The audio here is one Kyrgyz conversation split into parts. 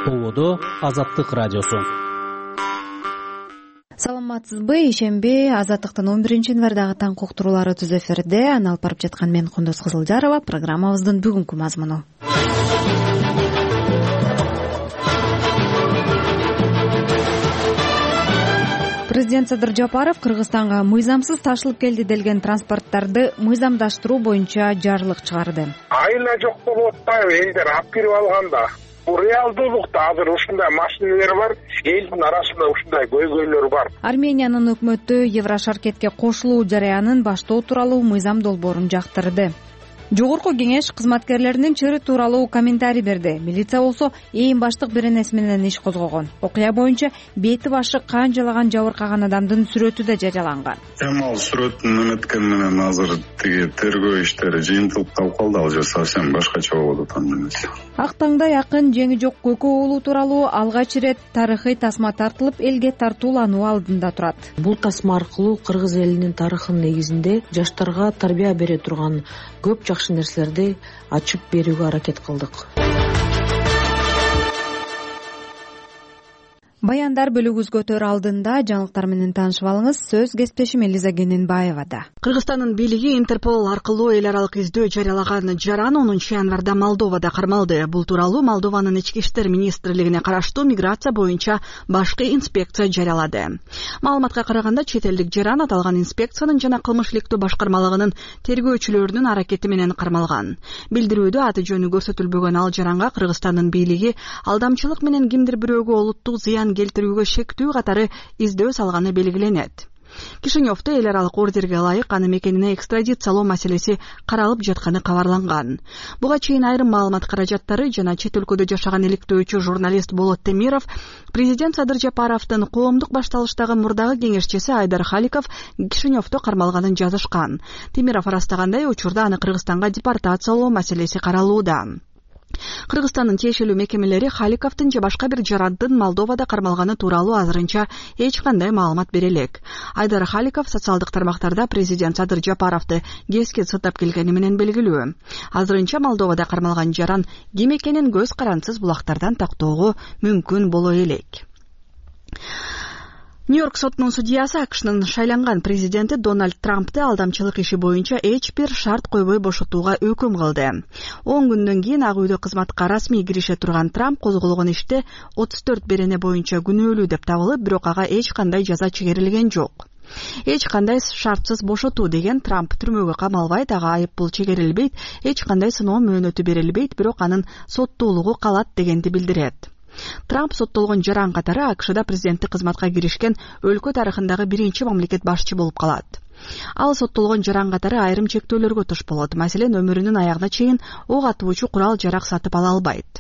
Ободо Азаттык радиосу. Саламатсызбы? Ишемби Азаттыктын 11-январдагы таң уктуруулары түз эфирде. Аны алып барып жаткан мен Кундуз Кызылжарова. Программабыздын бүгүнкү мазмуну. Президент Садыр Жапаров Кыргызстанга мыйзамсыз ташылып келди делген транспорттарды мыйзамдаштыруу боюнча жарлык чыгарды. Айына жок болуп атпайбы, элдер алып кирип алганда. Реалдуулукта азыр ушундай машиналар бар, элдин арасында ушундай көйгөйлөр бар. Армениянын өкмөтү Еврошаркетке кошулуу жараянын баштоо тууралуу мыйзам долбоорун жактырды. Жогорку кеңеш кызматкерлеринин чыры тууралуу комментарий берди. Милиция болсо эң баштык беренеси менен иш козгогон. Окуя боюнча бети башы канжалаган жабыркаган адамдын сүрөтү да жарыяланган. Ал сүрөттүн эметкен менен азыр тиги тергөө иштери жыйынтылып калды, ал жер совсем башкача болду эмес. Ак таңда якын жеңи жок Көкө уулу тууралуу алгач ирет тарыхый тасма тартылып элге тартуулануу алдында турат. Бул тасма аркылуу кыргыз элинин тарыхынын негизинде жаштарга тарбия бере турган көп жакшы нерселерди ачып берүүгө аракет кылдык. Баяндар бөлүгүзгө алдында жаңылыктар менен таанышып алыңыз. Сөз кесиптешим Элиза Кененбаевада. Кыргызстандын бийлиги Интерпол аркылуу эл аралык издөө жарыялаган жаран 10 январда Молдовада кармалды. Бул тууралуу Молдованын ички иштер министрлигине караштуу миграция боюнча башкы инспекция жарыялады. Маалыматка караганда чет элдик жаран аталган инспекциянын жана кылмыш иликтөө башкармалыгынын тергөөчүлөрүнүн аракети менен кармалган. Билдирүүдө аты жөнү көрсөтүлбөгөн ал жаранга Кыргызстандын бийлиги алдамчылык менен кимдир бирөөгө олуттук зыян келтирүүгө шектүү катары издөө салганы белгиленет. Кишиневдо эл аралык ордерге ылайык аны мекенине экстрадициялоо маселеси каралып жатканы кабарланган. Буга чейин айрым маалымат каражаттары жана чет өлкөдө жашаган иликтөөчү журналист Болот Темиров президент Садыр Жапаровдун коомдук башталыштагы мурдагы кеңешчиси Айдар Халиков Кишиневдо кармалганын жазышкан. Темиров ырастагандай учурда аны Кыргызстанга депортациялоо маселеси каралууда. Кыргызстандын тиешелүү мекемелери Халиковдун же башка бир жарандын Молдовада кармалганы тууралуу азырынча эч кандай маалымат бере элек. Айдар Халиков социалдык тармактарда президент Садыр Жапаровду кеске сыттап келгени менен белгилүү. Азырынча Молдовада кармалган жаран ким экенин көз карансыз булактардан тактоого мүмкүн боло элек. Нью-Йорк сотунун судьясы АКШнын шайланган президенти Дональд Трампты алдамчылык иши боюнча эч бир шарт койбой бошотууга өкүм кылды. 10 күндөн кийин Ак үйдө кызматка расмий кирише турган Трамп козголгон иште 34 берене боюнча күнөөлүү деп табылып, бирок ага эч кандай жаза чегерилген жок. Эч кандай шартсыз бошотуу деген Трамп түрмөгө камалбайт, ага айыппул чегерилбейт, эч кандай сыноо мөөнөтү берилбейт, бирок анын соттуулугу калат дегенди билдирет. Трамп соттолгон жаран катары АКШда президенттик кызматка киришкен өлкө тарыхындагы биринчи мамлекет башчы болуп калат. Ал соттолгон жаран катары айрым чектөөлөргө туш болот. Маселен, өмүрүнүн аягына чейин ок атуучу курал жарак сатып ала албайт.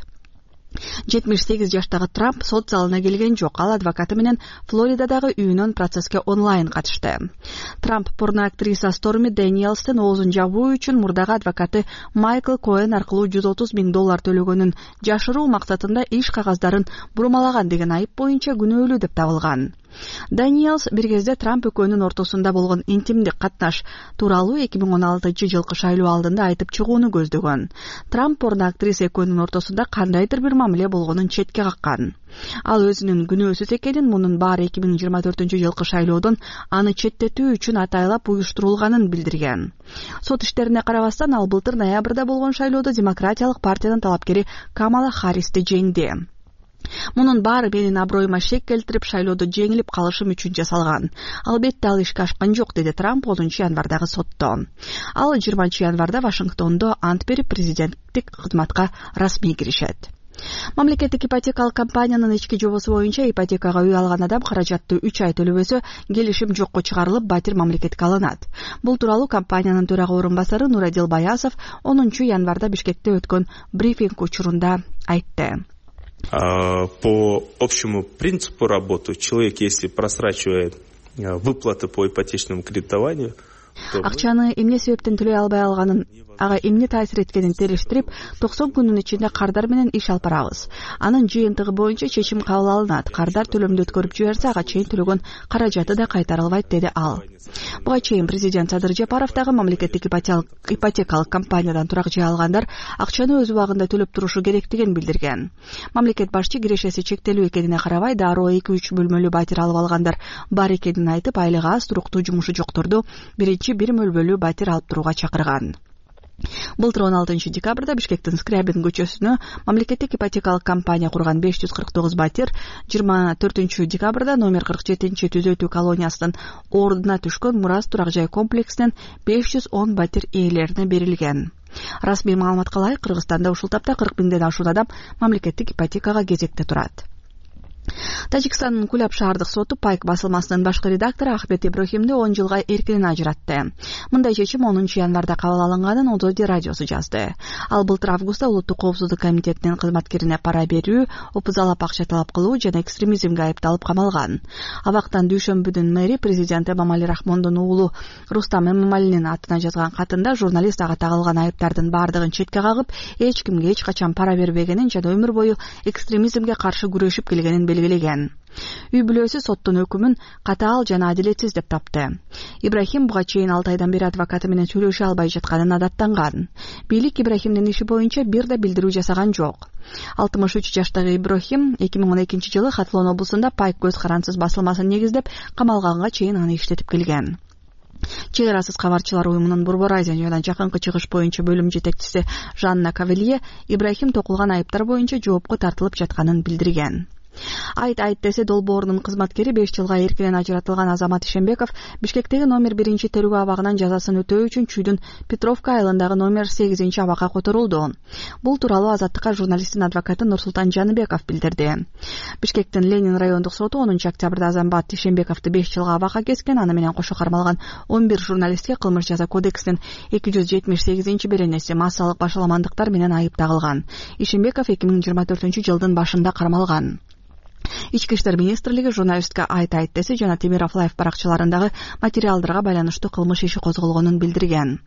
78 жаштагы Трамп сот залына келген жок. Ал адвокаты менен Флоридадагы үйүнөн процесске онлайн катышты. Трамп порно актриса Сторми Дэниелстен оозун жабуу үчүн мурдагы адвокаты Майкл Коэн аркылуу $130 000 төлөгөнүн жашыруу максатында иш кагаздарын бурмалаган деген айып боюнча күнөөлүү деп табылган. Дэниелс бир кезде Трамп экөөнүн ортосунда болгон интимдик катнаш тууралуу 2016 жылкы шайлоо алдында айтып чыгууну көздөгөн. Трамп порно актриса экөөнүн ортосунда кандайдыр бир мамиле болгонун четке каккан. Ал өзүнүн күнөөсүз экенин, мунун баары 2024 жылкы шайлоодон аны четтетүү үчүн атайлап уюштурулганын билдирген. Сот иштерине карабастан ал былтыр ноябрда болгон шайлоодо демократиялык партиянын талапкери Камала Харристи жеңди. Мунун баары менин аброюма шек келтирип, шайлоодо жеңилип калышым үчүн жасалган. Албетте ал ишке ашкан жок, деди Трамп 10 январдагы сотто. Ал 20 январда Вашингтондо ант берип президенттик кызматка расмий киришет. Мамлекеттик ипотекалык компаниянын ички жобосу боюнча ипотекага үй алган адам каражатты 3 ай төлөбөсө келишим жокко чыгарылып, батир мамлекетке алынат. Бул тууралуу компаниянын төрага орун басары Нурадил Баясов 10 январда Бишкекте өткөн брифинг учурунда айтты. По общему принципу работы человек, если просрачивает выплаты по ипотечному кредитованию, акчаны эмне себептен төлөй албай алганын ага эмне таасир эткенин териштирип 90 күнүн ичинде кардар менен иш алып барабыз. Анын жыйынтыгы боюнча чечим кабыл алынат. Кардар төлөмдү өткөрүп жиберсе, ага чейин төлөгөн каражаты да кайтарылбайт, деди ал. Буга чейин президент Садыр Жапаров дагы мамлекеттик ипотекалык компаниядан турак жай алгандар акчаны өз убагында төлөп турушу керектигин билдирген. Мамлекет башчы кирешеси чектелүү экенине карабай, дароо 2-3 бөлмөлүү батир алып алгандар бар экенин айтып, айлыгы аз, туруктуу жумушу жокторду биринчи 1 бөлмөлүү батир алып турууга чакырган. Былтыр 16 декабрда Бишкектин Скрябин көчөсүнө мамлекеттик ипотекалык компания курган 549 батир 24 декабрда номер 47 түзөтүү колониясынын ордуна түшкөн Мурас турак жай комплексинен 510 батир ээлерине берилген. Расмий маалыматка ылайык, Кыргызстанда ушул тапта 40 миңден ашуун адам мамлекеттик ипотекага кезекте турат. Тажикстандын Куляб шаардык соту Пайк басылмасынын башкы редактору Ахмет Иброхимди 10 жылга эркинен ажыратты. Мындай чечим 10 январда кабыл алынганын Ододи радиосу жазды. Ал былтыр августта Улуттук коопсуздук комитетинин кызматкерине пара берүү, опузалап акча талап кылуу жана экстремизмге айыпталып камалган. Абактан дүйшөмбүдүн мэри президент Эмомали Рахмондун уулу Рустам Эмомалинин атына жазган катында журналист ага тагылган айыптардын бардыгын четке кагып, эч кимге эч качан пара бербегенин жана өмүр бою экстремизмге каршы күрөшүп келгенин белгилеген. Үй бүлөсү соттун өкүмүн катаал жана адилетсиз деп тапты. Ибрахим буга чейин 6 айдан бери адвокаты менен сүйлөшө албай жатканын адаттанган. Бийлик Ибрахимдин иши боюнча бир да билдирүү жасаган жок. 63 жаштагы Ибрахим 2012 жылы Хатлон облусунда Пайк көз карансыз басылмасын негиздеп, камалганга чейин аны иштетип келген. Чек арасыз кабарчылар уюмунун Борбор Азия жана жакынкы чыгыш боюнча бөлүм жетекчиси Жанна Кавелье Ибрахим токулган айыптар боюнча жоопко тартылып жатканын билдирген. Айт десе долбоорунун кызматкери 5 жылга эркинен ажыратылган Азамат Ишембеков Бишкектеги номер 1 тергөө абагынан жазасын өтөө үчүн Чүйдүн Петровка айылындагы номер 8 абакка которулду. Бул тууралуу Азаттыкка журналисттин адвокаты Нурсултан Жаныбеков билдирди. Бишкектин Ленин райондук соту 10 октябрда Азамат Ишембековду 5 жылга абакка кескен, аны менен кошо кармалган 11 журналистке кылмыш жаза кодексинин 278 беренеси массалык башаламандыктар менен айып тагылган. Ишембеков 2024 жылдын башында кармалган. Ички иштер министрлиги журналистке айт десе жана Темиров Лайф баракчаларындагы материалдарга байланыштуу кылмыш иши козголгонун билдирген.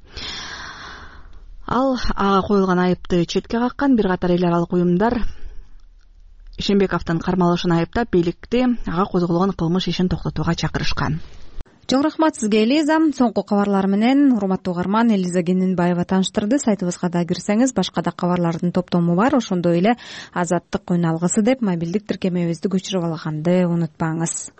Ал ага коюлган айыпты четке каккан. Бир катар эл аралык уюмдар Ишембековдун кармалышын айыптап, бийликти ага козголгон кылмыш ишин токтотууга чакырышкан. Чоң рахмат сизге, Элиза. Соңку кабарлар менен урматтуу угарман Элиза Кенинбаева тааныштырды. Сайтыбызга да кирсеңиз, башка да кабарлардын топтому бар. Ошондой эле Азаттык кыйналгысы деп мобилдик тиркемебизди көчүрүп алганды унутпаңыз.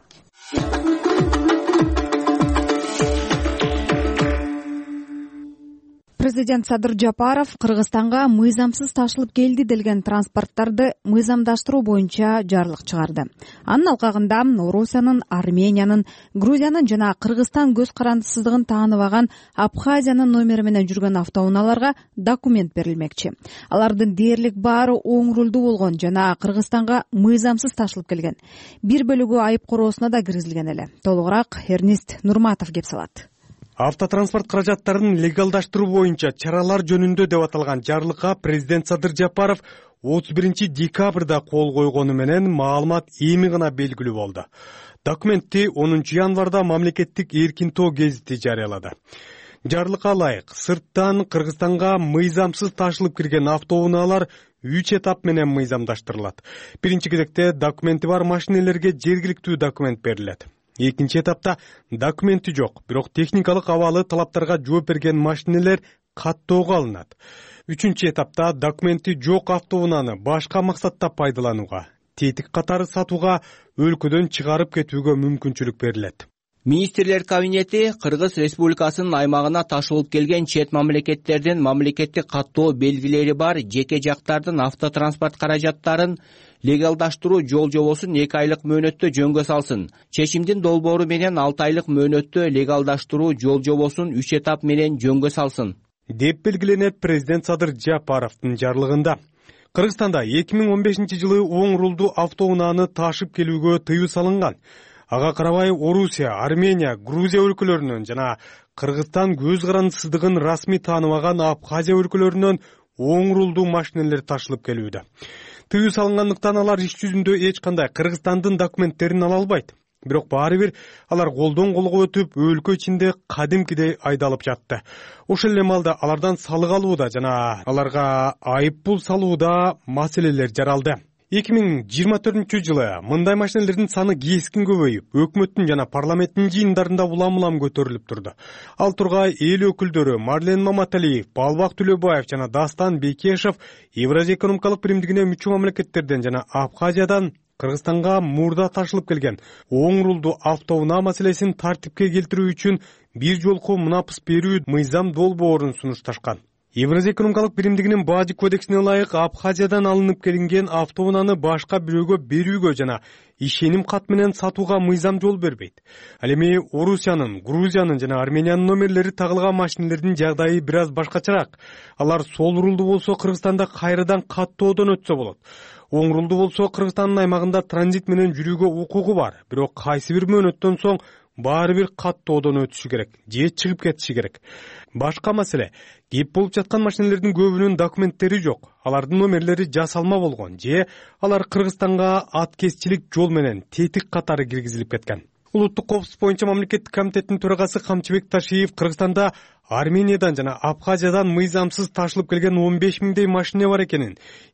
Президент Садыр Жапаров Кыргызстанга мыйзамсыз ташылып келди делген транспорттарды мыйзамдаштыруу боюнча жарлык чыгарды. Анын алкагында Орусиянын, Армениянын, Грузиянын жана Кыргызстан көз карандысыздыгын тааныбаган Абхазиянын номери менен жүргөн автоунааларга документ берилмекчи. Алардын дээрлик баары оң рулдуу болгон жана Кыргызстанга мыйзамсыз ташылып келген. Бир бөлүгү айып короосуна да киргизилген эле. Толугураак Эрнист Нурматов кеп салат. Автотранспорт каражаттарын легалдаштыруу боюнча чаралар жөнүндө деп аталган жарлыкка президент Садыр Жапаров 31 декабрда кол койгону менен маалымат эми гана белгилүү болду. Документти 10 январда мамлекеттик Эркин-Тоо гезити жарыялады. Жарлыкка ылайык, сырттан Кыргызстанга мыйзамсыз ташылып кирген автоунаалар 3 этап менен мыйзамдаштырылат. Биринчи кезекте документи бар машинелерге жергиликтүү документ берилет. Экинчи этапта документи жок, бирок техникалык абалы талаптарга жооп берген машинелер каттоого алынат. Үчүнчү этапта документи жок автоунааны башка максатта пайдаланууга, тетик катары сатууга, өлкөдөн чыгарып кетүүгө мүмкүнчүлүк берилет. Министрлер кабинети Кыргыз Республикасынын аймагына ташылып келген чет мамлекеттердин мамлекеттик каттоо белгилери бар жеке жактардын автотранспорт каражаттарын легалдаштыруу жол жобосун 2 айлык мөөнөттө жөнгө салсын. Чечимдин долбоору менен 6 айлык мөөнөттө легалдаштыруу жол жобосун 3 этап менен жөнгө салсын деп белгиленет президент Садыр Жапаровдун жарлыгында. Кыргызстанда 2015 жылы оң рулдуу автоунааны ташып келүүгө тыюу салынган. Ага карабай Орусия, Армения, Грузия өлкөлөрүнөн жана Кыргызстан көз карандысыздыгын расмий тааныбаган Абхазия өлкөлөрүнөн оң рулдуу машинелер ташылып келүүдө. Тыюу салынгандыктан алар иш жүзүндө эч кандай Кыргызстандын документтерин ала албайт. Бирок баары бир алар колдон колго өтүп, өлкө ичинде кадимкидей айдалып жатты. Ошол эле маалда алардан салык алууда жана аларга айып пул салууда маселелер жаралды. 2024-жылы мындай машинелердин саны кескин көбөйүп, өкмөттүн жана парламенттин жыйындарында улам-улам көтөрүлүп турду. Ал тургай эл өкүлдөрү Марлен Маматалиев, Балбак Түлөбаев жана Дастан Бекешев Евразия экономикалык биримдигине мүчө мамлекеттерден жана Абхазиядан Кыргызстанга мурда ташылып келген оң рулду автоунаа маселесин тартипке келтирүү үчүн бир жолку мунапыс берүү мыйзам долбоорун сунушташкан. Евразия экономикалык биримдигинин бажы кодексине ылайык Абхазиядан алынып келинген автоунааны башка бирөөгө берүүгө жана ишеним кат менен сатууга мыйзам жол бербейт. Ал эми Орусиянын, Грузиянын жана Армениянын номерлери тагылган машинелердин жагдайы бир аз башкачараак. Алар сол рулду болсо Кыргызстанда кайрадан каттоодон өтсө болот. Оң рулду болсо Кыргызстандын аймагында транзит менен жүрүүгө укугу бар, бирок кайсы бир мөөнөттөн соң баары бир каттоодон өтүшү керек же чыгып кетиши керек. Башка маселе, кеп болуп жаткан машинелердин көбүнүн документтери жок. Алардын номерлери жасалма болгон же алар Кыргызстанга аткезчилик жол менен тетик катары киргизилип кеткен. Улуттук коопсуздук боюнча мамлекеттик комитеттин төрагасы Камчыбек Ташиев Кыргызстанда Армениядан жана Абхазиядан мыйзамсыз ташылып келген 15 миңдей машина бар экенин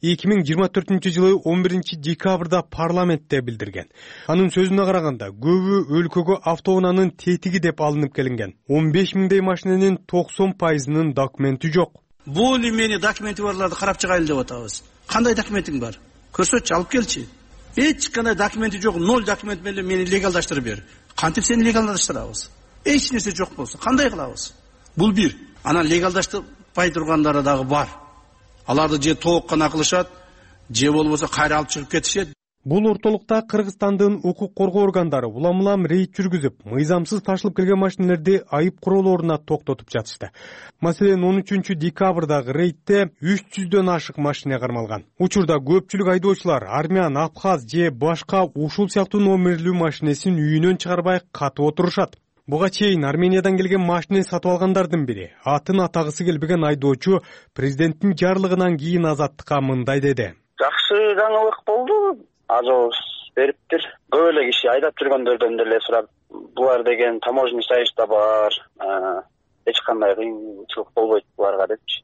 2024-жылы 11-декабрда парламентте билдирген. Анын сөзүнө караганда, көбү өлкөгө автоунаанын тетиги деп алынып келинген. 15 миңдей машиненин 90%-нын документи жок. Бул эмени документи барларды карап чыгайлы деп атабыз. Кандай документиң бар? Көрсөтчү, алып келчи. Эч кандай документи жок, 0 документ менен мени легалдаштырып бер. Кантип сени легалдаштырабыз? Эч нерсе жок болсо, кандай кылабыз? Бул бир. Анан легалдаштырбай тургандары дагы бар. Аларды же толук гана кылышат, же болбосо кайра алып чыгып кетишет. Бул ортолукта Кыргызстандын укук коргоо органдары улам-улам рейд жүргүзүп, мыйзамсыз ташылып келген машинелерди айып куроолоруна токтотуп жатышты. Маселен, 13-декабрдагы рейдте 300дөн ашык машина кармалган. Учурда көпчүлүк айдоочулар армян, абхаз же башка ушул сыяктуу номерлүү машинесин үйүнөн чыгарбай катып отурушат. Буга чейин Армениядан келген машина сатып алгандардын бири, атын атагысы келбеген айдоочу президенттин жарлыгынан кийин Азаттыкка мындай деди. Жакшы жаңылык болду. Азоз бериптир. Көп эле киши айдап жүргөндөрдөн деле сурап, булар деген таможенный союзда бар. Эч кандай кыйынчылык болбойт буларга депчи.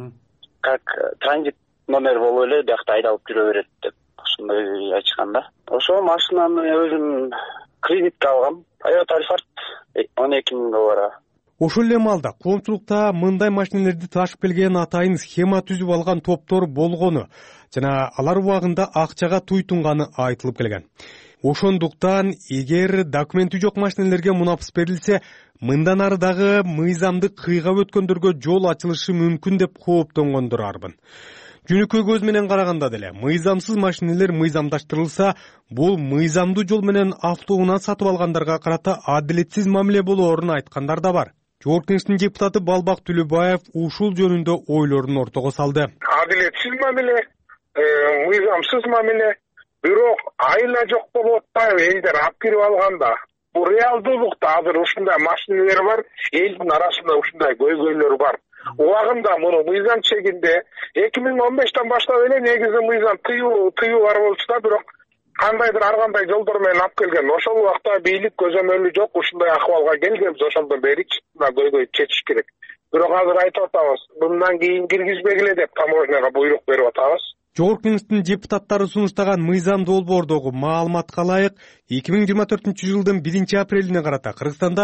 Как транзит номер болуп эле биякта айдалып жүрө берет деп ошондой айтышкан да. Ошо машинаны өзүм кредитке алгам. Toyota Alphard 12 миң долларга. Ошол эле маалда коомчулукта мындай машинелерди ташып келген атайын схема түзүп алган топтор болгону жана алар убагында акчага туйтунганы айтылып келген. Ошондуктан эгер документи жок машинелерге мунапыс берилсе, мындан ары дагы мыйзамды кыйгап өткөндөргө жол ачылышы мүмкүн деп кооптонгондор арбын. Жөнөкөй көз менен караганда деле мыйзамсыз машинелер мыйзамдаштырылса, бул мыйзамдуу жол менен автоунаа сатып алгандарга карата адилетсиз мамиле болоорун айткандар да бар. Жогорку Кеңештин депутаты Балбак Түлөбаев ушул жөнүндө ойлорун ортого салды. Адилетсиз мамиле, мыйзамсыз мамиле, бирок айла жок болуп атпайбы элдер алып кирип алганда. Бул реалдуулукта азыр ушундай машинелер бар, элдин арасында ушундай көйгөйлөр бар. Убагында муну мыйзам чегинде 2015-тен баштап эле негизи мыйзам тыюу бар болчу да, бирок кандайдыр ар кандай жолдор менен алып келген. Ошол убакта бийлик көзөмөлү жок, ушундай акыбалга келгенбиз, ошондон беричи көйгөй чечиш керек. Бирок азыр айтып атабыз, мындан кийин киргизбегиле деп таможняга буйрук берип атабыз. Жогорку Кеңештин депутаттары сунуштаган мыйзам долбоордогу маалыматка ылайык 2024-жылдын 1-апрелине карата Кыргызстанда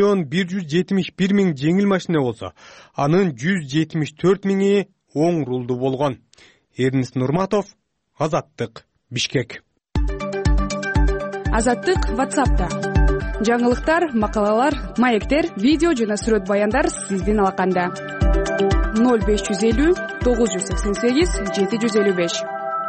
1,171 миң жеңил машина болсо, анын 174 миңи оң рулду болгон. Эрнест Нурматов, Азаттык, Бишкек. Азаттык WhatsApp'та. Жаңылыктар, макалалар, маектер, видео жана сүрөт баяндар сиздин алаканда. 0550 988 755.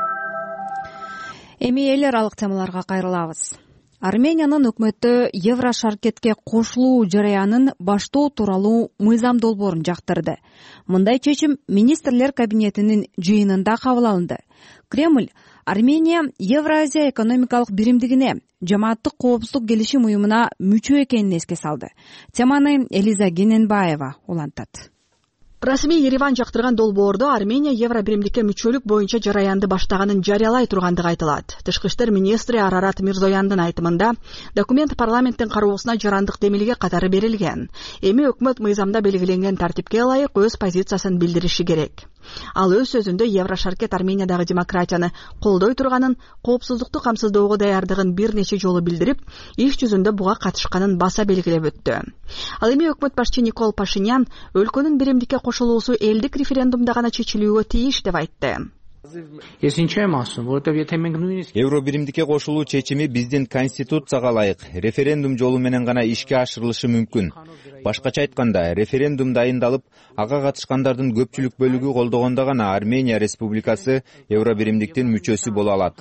Эми эл аралык темаларга кайрылабыз. Армениянын өкмөтү Еврошаркетке кошулуу жараянын баштоо тууралуу мыйзам долбоорун жактырды. Мындай чечим министрлер кабинетинин жыйынында кабыл алынды. Кремль Армения Евразия экономикалык биримдигине, жамааттык коопсуздук келишим уюмуна мүчө экенин эске салды. Теманы Элиза Гененбаева улантат. Расмий Ереван жактырган долбоордо Армения Евро биримдикке мүчөлүк боюнча жараянды баштаганын жарыялай тургандыгы айтылат. Тышкы иштер министри Арарат Мирзояндын айтымында документ парламенттин кароосуна жарандык демилге катары берилген. Эми өкмөт мыйзамда белгиленген тартипке ылайык өз позициясын билдириши керек. Ал өз сөзүндө Еврошаркет Армениядагы демократияны колдой турганын, коопсуздукту камсыздоого даярдыгын бир нече жолу билдирип, иш жүзүндө буга катышканын баса белгилеп өттү. Ал эми өкмөт башчы Никол Пашинян өлкөнүн биримдикке кошулуусу элдик референдумда гана чечилүүгө тийиш деп айтты. Евро биримдикке кошулуу чечими биздин конституцияга ылайык референдум жолу менен гана ишке ашырылышы мүмкүн. Башкача айтканда, референдум дайындалып, ага катышкандардын көпчүлүк бөлүгү колдогондо гана Армения республикасы Евро биримдиктин мүчөсү боло алат.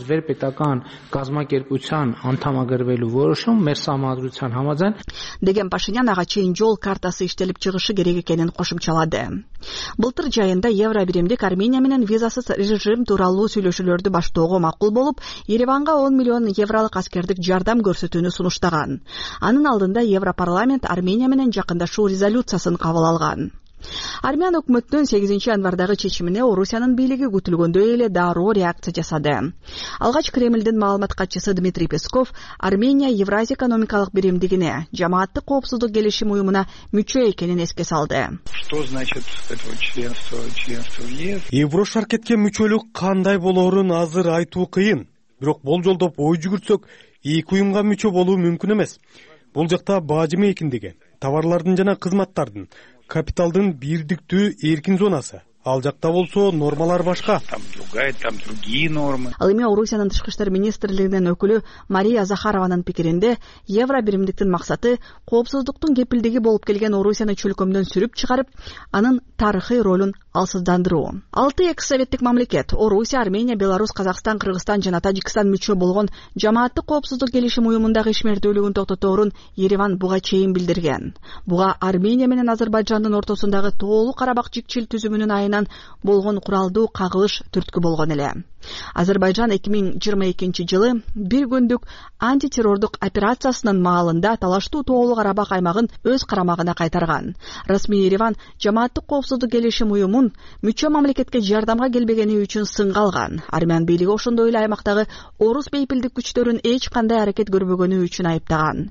Деген Пашинян ага чейин жол картасы иштелип чыгышы керек экенин кошумчалады. Былтыр жайында Евро биримдик Армения менен визасыз режим тууралуу сүйлөшүүлөрдү баштоого макул болуп, Ереванга 10 миллион евролук аскердик жардам көрсөтүүнү сунуштаган. Анын алдында Европарламент Армения менен жакындашуу резолюциясын кабыл алган. Армян өкмөттүн 8 январдагы чечимине Орусиянын бийлиги күтүлгөндөй эле дароо реакция жасады. Алгач Кремлдин маалымат катчысы Дмитрий Песков Армения Евразия экономикалык биримдигине, жамааттык коопсуздук келишим уюмуна мүчө экенин эске салды. Что значит это членство в ЕС? Еврошаркетке мүчөлүк кандай болоорун азыр айтуу кыйын. Бирок болжолдоп ой жүгүртсөк, эки уюмга мүчө болуу мүмкүн эмес. Бул жакта баажы эркиндиги, товарлардын жана кызматтардын, капиталдын бирдиктүү эркин зонасы. Ал жакта болсо нормалар башка. Там другие нормы. Ал эми Орусиянын тышкы иштер министрлигинин өкүлү Мария Захарованын пикиринде, Евро биримдиктин максаты коопсуздуктун кепилдиги болуп келген Орусияны чөлкөмдөн сүрүп чыгарып, анын тарыхый ролун алсыздандыруу. 6 экс-советтик мамлекет Орусия, Армения, Беларусь, Казакстан, Кыргызстан жана Тажикстан мүчө болгон жамааттык коопсуздук келишим уюмундагы ишмердүүлүгүн токтоторун Ереван буга чейин билдирген. Буга Армения менен Азербайжандын ортосундагы Тоолуу Карабак жикчил түзүмүнүн айынан болгон куралдуу кагылыш түрткү болгон эле. Азербайжан 2022 жылы бир күндүк антитеррордук операциясынын маалында талаштуу Тоолуу Карабак аймагын өз карамагына кайтарган. Расмий Ереван жамааттык коопсуздук келишим уюмун мүчө мамлекетке жардамга келбегени үчүн сынга алган. Армян бийлиги ошондой эле аймактагы орус бейпилдик күчтөрүн эч кандай аракет көрбөгөнү үчүн айыптаган.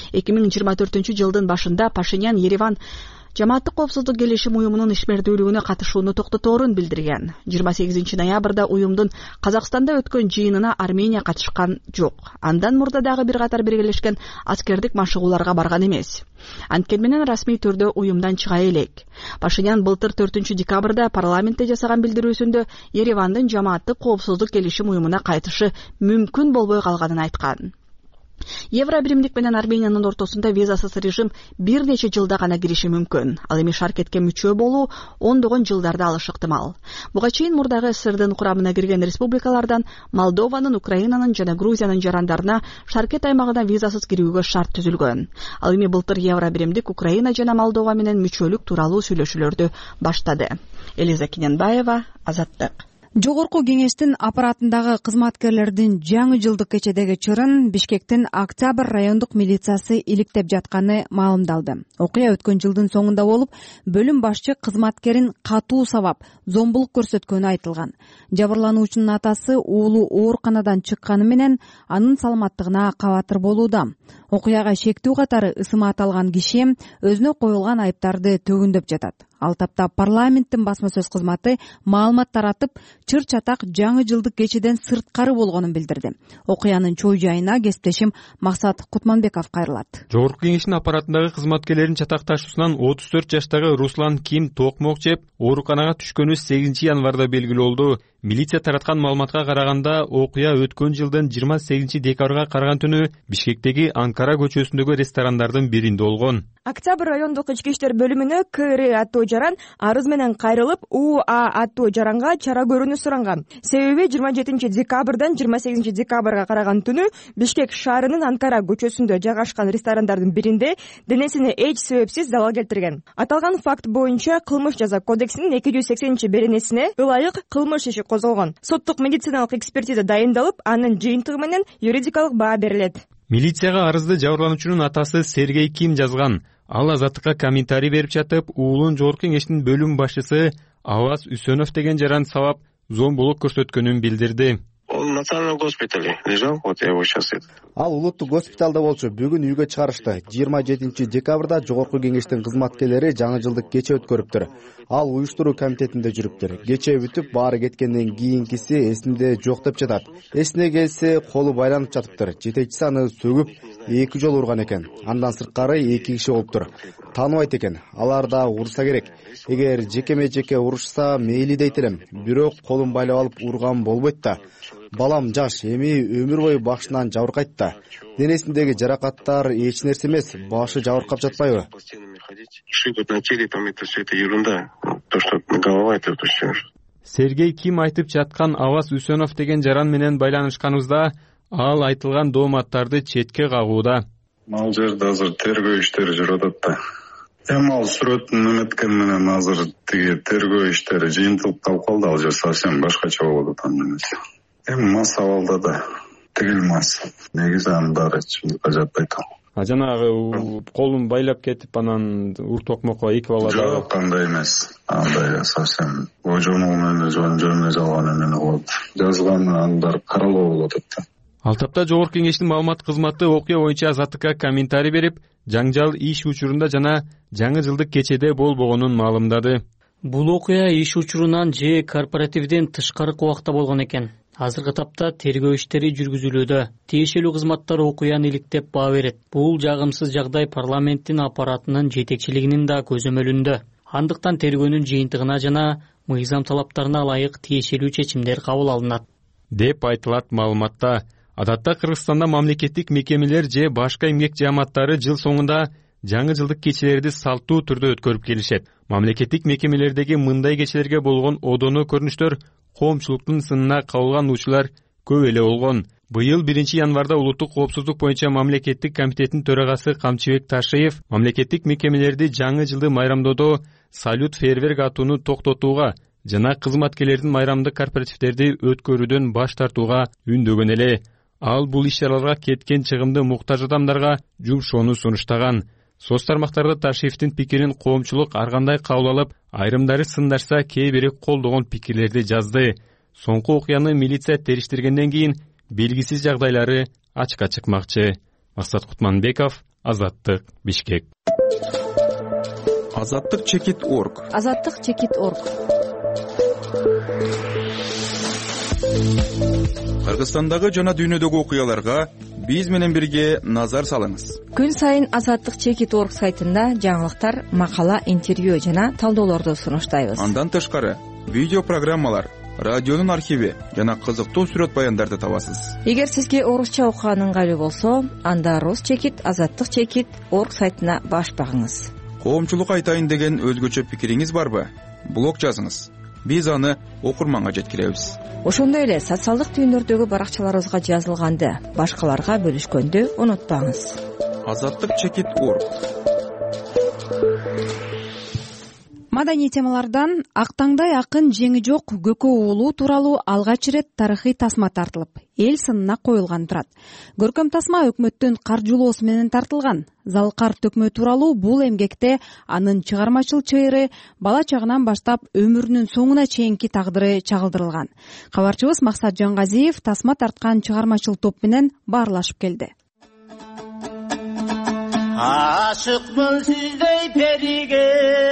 2024 жылдын башында Пашинян Ереван жамааттык коопсуздук келишим уюмунун ишмердүүлүгүнө катышууну токтоторун билдирген. 28 ноябрда уюмдун Казакстанда өткөн жыйынына Армения катышкан жок. Андан мурда дагы бир катар биргелешкен аскердик машыгууларга барган эмес. Анткени менен расмий түрдө уюмдан чыга элек. Пашинян былтыр 4 декабрда парламентте жасаган билдирүүсүндө Еревандын жамааттык коопсуздук келишим уюмуна кайтышы мүмкүн болбой калганын айткан. Евро биримдик менен Армениянын ортосунда визасыз режим бир нече жылда гана кириши мүмкүн. Ал эми шаркетке мүчө болуу ондогон жылдарда алышы ыктымал. Буга чейин мурдагы СССРдын курамына кирген республикалардан Молдованын, Украинанын жана Грузиянын жарандарына шаркет аймагына визасыз кирүүгө шарт түзүлгөн. Ал эми былтыр Евро биримдик Украина жана Молдова менен мүчөлүк тууралуу сүйлөшүүлөрдү баштады. Элиза Киненбаева, Азаттык. Жогорку кеңештин аппаратындагы кызматкерлердин жаңы жылдык кечедеги чырын Бишкектин Октябрь райондук милициясы иликтеп жатканы маалымдалды. Окуя өткөн жылдын соңунда болуп, бөлүм башчы кызматкерин катуу сабап, зомбулук көрсөткөнү айтылган. Жабырлануучунун атасы уулу ооруканадан чыкканы менен анын саламаттыгына кабатыр болууда. Окуяга шектүү катары ысыма аталган киши өзүнө коюлган айыптарды төгүндөп жатат. Ал тапта парламенттин басма сөз кызматы маалымат таратып, чыр-чатак жаңы жылдык кечеден сырткары болгонун билдирди. Окуянын чоо жайына кесиптешим Максат Кутманбеков кайрылат. Жогорку кеңештин аппаратындагы кызматкерлердин чатакташуусунан 34 жаштагы Руслан Ким токмок жеп, ооруканага түшкөнү 8 январда белгилүү болду. Милиция тараткан маалыматка караганда, окуя өткөн жылдын 28 декабрга караган түнү Бишкектеги Анкара көчөсүндөгү ресторандардын биринде болгон. Октябрь райондук ички иштер бөлүмүнө КР аттуу жаран арыз менен кайрылып, УА аттуу жаранга чара көрүүнү суранган. Себеби 27 декабрдан 28 декабрга караган түнү Бишкек шаарынын Анкара көчөсүндө жайгашкан ресторандардын биринде денесине эч себепсиз залал келтирген. Аталган факт боюнча кылмыш жаза кодексинин 280-беренесине ылайык кылмыш иши козголгон. Соттук медициналык экспертиза дайындалып, анын жыйынтыгы менен юридикалык баа берилет. Милицияга арызды жабырлануучунун атасы Сергей Ким жазган. Ал Азаттыкка комментарий берип жатып, уулун жогорку кеңештин бөлүм башчысы Аваз Үсөнов деген жаран сабап зомбулук көрсөткөнүн билдирди. Он в национальном госпитале лежал, вот я его сейчас... Ал улуттук госпиталда болчу. Бүгүн үйгө чыгарышты. 27 декабрда жогорку кеңештин кызматкерлери жаңы жылдык кече өткөрүптүр. Ал уюштуруу комитетинде жүрүптүр. Кече бүтүп, баары кеткенден кийинкиси эсинде жок деп жатат. Эсине келсе, колу байланып жатыптыр. Жетекчиси аны сөгүп 2 жолу урган экен. Андан сырткары 2 киши болуптур. Тааныбайт экен. Алар да урса керек. Эгер жекеме-жеке урушса мейли дейт элем. Бирок колун байлап алып урган болбойт да. Балам жаш, эми өмүр бою башынан жабыркайт да. Денесиндеги жаракаттар эч нерсе эмес, башы жабыркап жатпайбы? Шибут на теле, там это все это ерунда. То, что голова, это все. Сергей Ким айтып жаткан Аваз Үсөнов деген жаран менен байланышканыбызда ал айтылган дооматтарды четке кагууда. Ал жерде азыр тергөө иштери жүрүп атат да. Эми ал сүрөттүн эметкен менен азыр тиги тергөө иштери жыйынтылып калып калды, ал жер совсем башкача болот атам менен. Эми мас абалда да тигил мас. Негизи анын баары чындыкка жатпайт ал. Жанагы колун байлап кетип анан ур токмокко 2 бала да. Жок, кандай эмес. Андай совсем ожону менен жөн жалган эмне болот. Жазган анын баары каралуу болот да. Ал тапта жогорку кеңештин маалымат кызматы окуя боюнча Азаттыкка комментарий берип, жаңжал иш учурунда жана жаңы жылдык кечеде болбогонун маалымдады. Бул окуя иш учурунан же корпоративден тышкаркы убакта болгон экен. Азыркы тапта тергөө иштери жүргүзүлүүдө. Тиешелүү кызматтар окуяны иликтеп баа берет. Бул жагымсыз жагдай парламенттин аппаратынын жетекчилигинин да көзөмөлүндө. Андыктан тергөөнүн жыйынтыгына жана мыйзам талаптарына ылайык тиешелүү чечимдер кабыл алынат деп айтылат маалыматта. Адатта Кыргызстанда мамлекеттик мекемелер же башка эмгек жааматтары жыл соңунда жаңы жылдык кечелерди салттуу түрдө өткөрүп келишет. Мамлекеттик мекемелердеги мындай кечелерге болгон одоно көрүнүштөр коомчулуктун сынына кабылган учурлар көп эле болгон. Быйыл 1-январда улуттук коопсуздук боюнча мамлекеттик комитеттин төрагасы Камчыбек Ташиев мамлекеттик мекемелерди жаңы жылды майрамдоодо салют фейерверк атууну токтотууга жана кызматкерлердин майрамдык корпоративдерди өткөрүүдөн баш тартууга үндөгөн эле. Ал бул иш-чараларга кеткен чыгымды муктаж адамдарга жумшоону сунуштаган. Соц тармактарда Ташиевдин пикирин коомчулук ар кандай кабыл алып, айрымдары сындарса кээ бири колдогон пикирлерди жазды. Соңку окуяны милиция териштиргенден кийин белгисиз жагдайлары ачыкка чыкмакчы. Максат Кутманбеков, Азаттык, Бишкек. Азаттык чекит.орг. Азаттык чекит.орг. Кыргызстандагы жана дүйнөдөгү окуяларга биз менен бирге назар салыңыз. Күн сайын Азаттык чекит.орг сайтында жаңылыктар, макала, интервью жана талдоолорду сунуштайбыз. Андан тышкары видео программалар, радионун архиви жана кызыктуу сүрөт баяндарды табасыз. Эгер сизге орусча окуган ыңгайлуу болсо, анда Рус чекит, Азаттык чекит.орг сайтына баш багыңыз. Коомчулук айтайын деген өзгөчө пикириңиз барбы? Блог жазыңыз. Биз аны окурманга жеткиребиз. Ошондой эле социалдык түйүндөрдөгү баракчаларыбызга жазылганды башкаларга бөлүшкөндү унутпаңыз. Азаттык чекит.орг. Маданий темалардан Актаңдай акын жеңи жок Көкө уулу тууралуу алгач ирет тарыхый тасма тартылып, эл сынына коюлган турат. Көркөм тасма өкмөттүн каржылоосу менен тартылган. Залкар төкмө тууралуу бул эмгекте анын чыгармачыл чыйыры бала чагынан баштап өмүрүнүн соңуна чейинки тагдыры чагылдырылган. Кабарчыбыз Максат Жангазиев тасма тарткан чыгармачыл топ менен баарлашып келди. Aşıkmın sizdey perige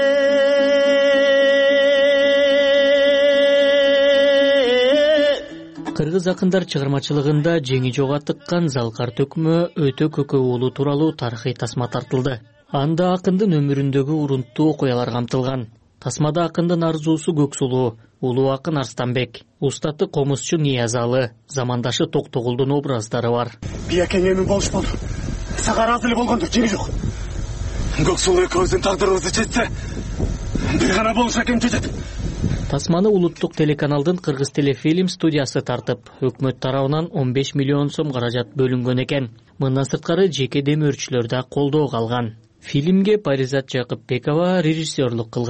Кыргыз акындар чыгармачылыгында жеңи жога тыккан Залкар төкмө Өтө Көкө уулу тууралуу тарыхый тасма тартылды. Анда акындын өмүрүндөгү урунттуу окуялар камтылган. Тасмада акындын арзуусу Көксулуу, улуу акын Арстанбек, устаты комузчу Ниязалы, замандашы Токтогулдун образдары бар. Биякең эми болушмон. Сага ыраазы эле болгондук, жери жок. Көксулуу экөөбүздүн тагдырыбызды чечсе, бир гана болуш экен чечет. Тасманы улуттук телеканалдын Кыргыз телефильм студиясы тартып, өкмөт тарабынан 15 миллион сом каражат бөлүнгөн экен. Мындан сырткары жеке демөөрчүлөр да колдоого алган. Фильмге Паризат Жакыпбекова режиссерлук кылган.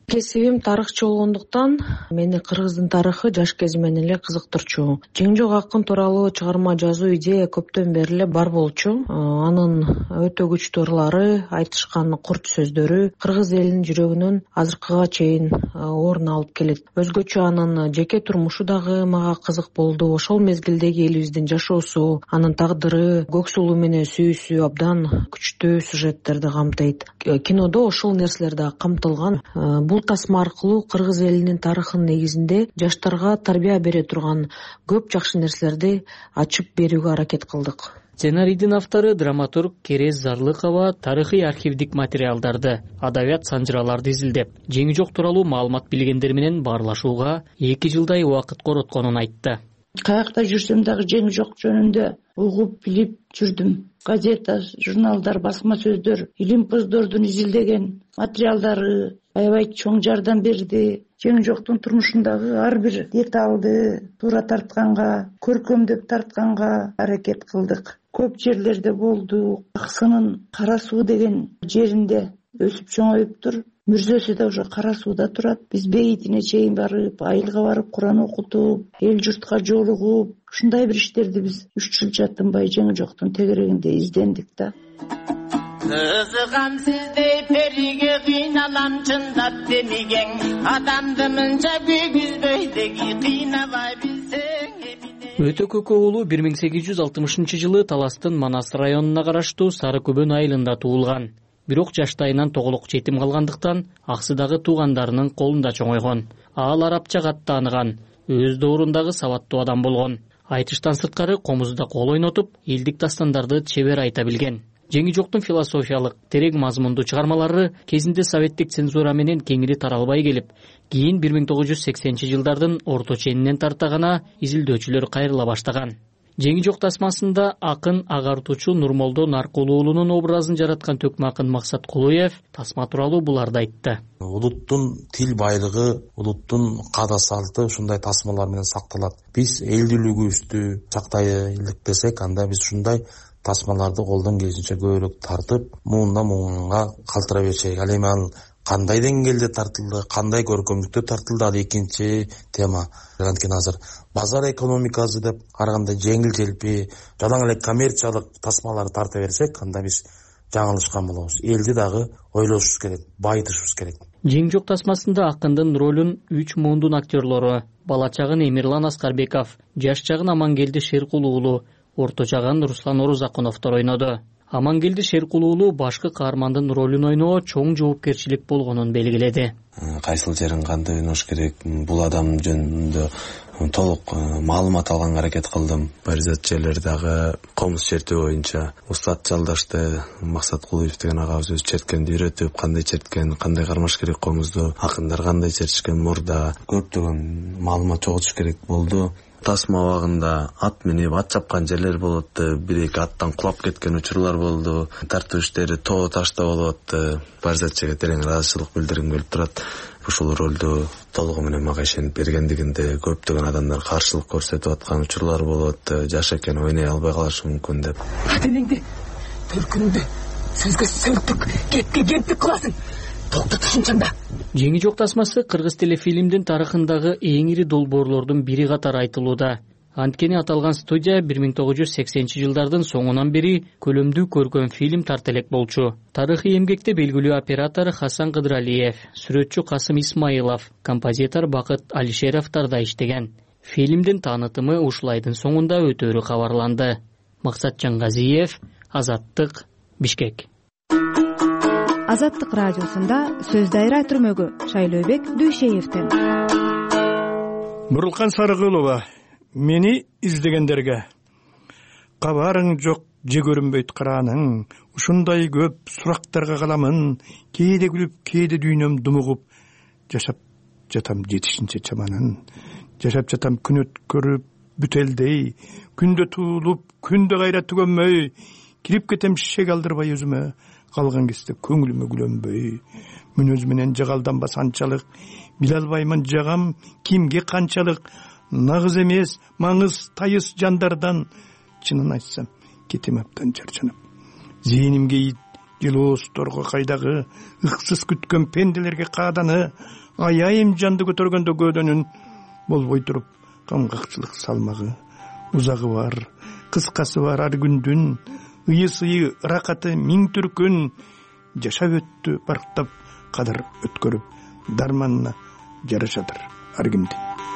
кесибим тарыхчы болгондуктан мени кыргыздын тарыхы жаш кезимден эле кызыктырчу. Жеңжок акын тууралуу чыгарма жазуу идея көптөн бери эле бар болчу. Анын өтө күчтүү ырлары, айтышкан курч сөздөрү кыргыз элинин жүрөгүнөн азыркыга чейин орун алып келет. Өзгөчө анын жеке турмушу дагы мага кызык болду. Ошол мезгилдеги элибиздин жашоосу, анын тагдыры, көк сулуу менен сүйүүсү абдан күчтүү сюжеттерди камтыйт. Кинодо ошол нерселер да камтылган. Бул тасма аркылуу кыргыз элинин тарыхынын негизинде жаштарга тарбия бере турган көп жакшы нерселерди ачып берүүгө аракет кылдык. Сценарийдин автору драматург Керез Зарлыкова тарыхый архивдик материалдарды, адабият санжыраларды изилдеп, Жеңжок тууралуу маалымат билгендер менен баарлашууга 2 жылдай убакыт коротконун айтты. Каякта жүрсөм дагы Жеңжок жөнүндө угуп билип жүрдүм. Газета, журналдар, басма сөздөр, илимпоздордун изилдеген материалдары аябай чоң жардам берди. Жеңжоктун турмушундагы ар бир деталды туура тартканга, көркөмдөп тартканга аракет кылдык. Көп жерлерде болдук. Аксынын Кара суу деген жеринде өсүп чоңоюптур. Мүрзөсү да ошо Кара сууда турат. Биз бейитине чейин барып, айылга барып Куран окутуп, эл журтка жолугуп, ушундай бир иштерди биз 3 жыл жатынбай Жеңжоктун тегерегинде издендик да. Кызыгам сиздей периге кыйналам чындап демеген, адамды мынча күйгүзбөйдеги кыйнабай билсең. Өтө Көкө уулу 1860-жылы Таластын Манас районуна караштуу Сары Көбөн айылында туулган. Бирок жаштайынан тоголок жетим калгандыктан аксыдагы туугандарынын колунда чоңойгон. Ал арабча катты тааныган, өз доорундагы сабаттуу адам болгон. Айтыштан сырткары комузда кол ойнотуп, элдик дастандарды чебер айта билген. Жеңжоктун философиялык, терең мазмундуу чыгармалары кезинде советтик цензура менен кеңири таралбай келип, кийин 1980-жылдардын орто ченинен тарта гана изилдөөчүлөр кайрыла баштаган. Жеңжок тасмасында акын агартуучу Нурмолдо Наркул уулунун образын жараткан төкмө акын Максат Кулуев тасма тууралуу буларды айтты. Улуттун тил байлыгы, улуттун каада салты ушундай тасмалар менен сакталат. Биз элдүүлүгүбүздү сактайлык десек, анда биз ушундай тасмаларды колдон келишинче көбүрөөк тартып, муунга калтыра берчек. Ал эми ал кандай деңгээлде тартылды, кандай көркөмдүктө тартылды, ал экинчи тема. Анткени азыр базар экономикасы деп караганда жеңил желпи, жадаң эле коммерциялык тасмаларды тарта берсек, анда биз жаңылышкан болобуз. Элди дагы ойлошубуз керек, байытышыбыз керек. Жеңжок тасмасында акындын ролун 3 муундун актерлору, бала чагын Эмирлан Аскарбеков, жаш чагын Амангелди Шеркул уулу, орто чагын Руслан Орузакуновдор ойноду. Амангелди Шеркул уулу башкы каармандын ролун ойноо чоң жоопкерчилик болгонун белгиледи. Кайсыл жерин кандай ойнош керек, бул адам жөнүндө толук маалымат алганга аракет кылдым. Баризат жерлер дагы комуз чертүү боюнча устат жалдашты. Максат Кулуев деген агабыз өзү черткенди үйрөтүп, кандай черткен, кандай кармаш керек комузду, акындар кандай чертишкен мурда, көптөгөн маалымат чогултуш керек болду. Тасма абагында ат минип, ат чапкан жерлер болуп атты, 1-2 аттан кулап кеткен учурлар болду. Тартуу иштери тоо ташта болуп атты. Баризатчыга терең ыраазычылык билдиргим келип турат. Ушул ролду толугу менен мага ишенип бергендигинде көптөгөн адамдар каршылык көрсөтүп аткан учурлар болуп атты. Жаш экен, ойной албай калышы мүмкүн деп. Денеңди, төркүнүңдү сөзгө сөктүк, кепке кемпик кыласың. Токтот ушунчанда. Жеңжок тасмасы кыргыз телефилимдин тарыхындагы эң ири долбоорлордун бири катары айтылууда. Анткени аталган студия 1980-жылдардын соңунан бери көлөмдүү көркөм фильм тарта элек болчу. Тарыхый эмгекте белгилүү оператор Хасан Кыдыралиев, сүрөтчү Касым Исмаилов, композитор Бакыт Алишеровдор да иштеген. Фильмдин таанытымы ушул айдын соңунда өтөөрү кабарланды. Максат Жаңгазиев, Азаттык, Бишкек. Азаттык радиосунда сөз дайра түрмөгү Шайлообек Дүйшеевден. Бурулкан Сарыгулова, мени издегендерге кабарың жок, же көрүнбөйт карааның, ушундай көп сурактарга каламын, кээде күлүп, кээде дүйнөм думугуп, жашап жатам жетишинче чаманын, жашап жатам күн өткөрүп бүтелдей, күндө туулуп, күндө кайра түгөнмөй, кирип кетем шишеге алдырбай өзүмө, калган кезде көңүлүмө күлөнбөй, мүнөз менен жагалданбас анчалык, биле албаймын жагам кимге канчалык, нагыз эмес, маңыз тайыс жандардан, чынын айтсам, кетем абдан жарчанып. Зээнимге жылоосторго кайдагы ыксыз күткөн пенделерге кааданы аяйым жанды көтөргөндө көөдөнүн болбой туруп камгакчылык салмагы узагы бар кыскасы бар ар күндүн ыйы ыракаты миң түркүн жашап өттү барктап кадыр өткөрүп дарманына жарашадыр ар кимди.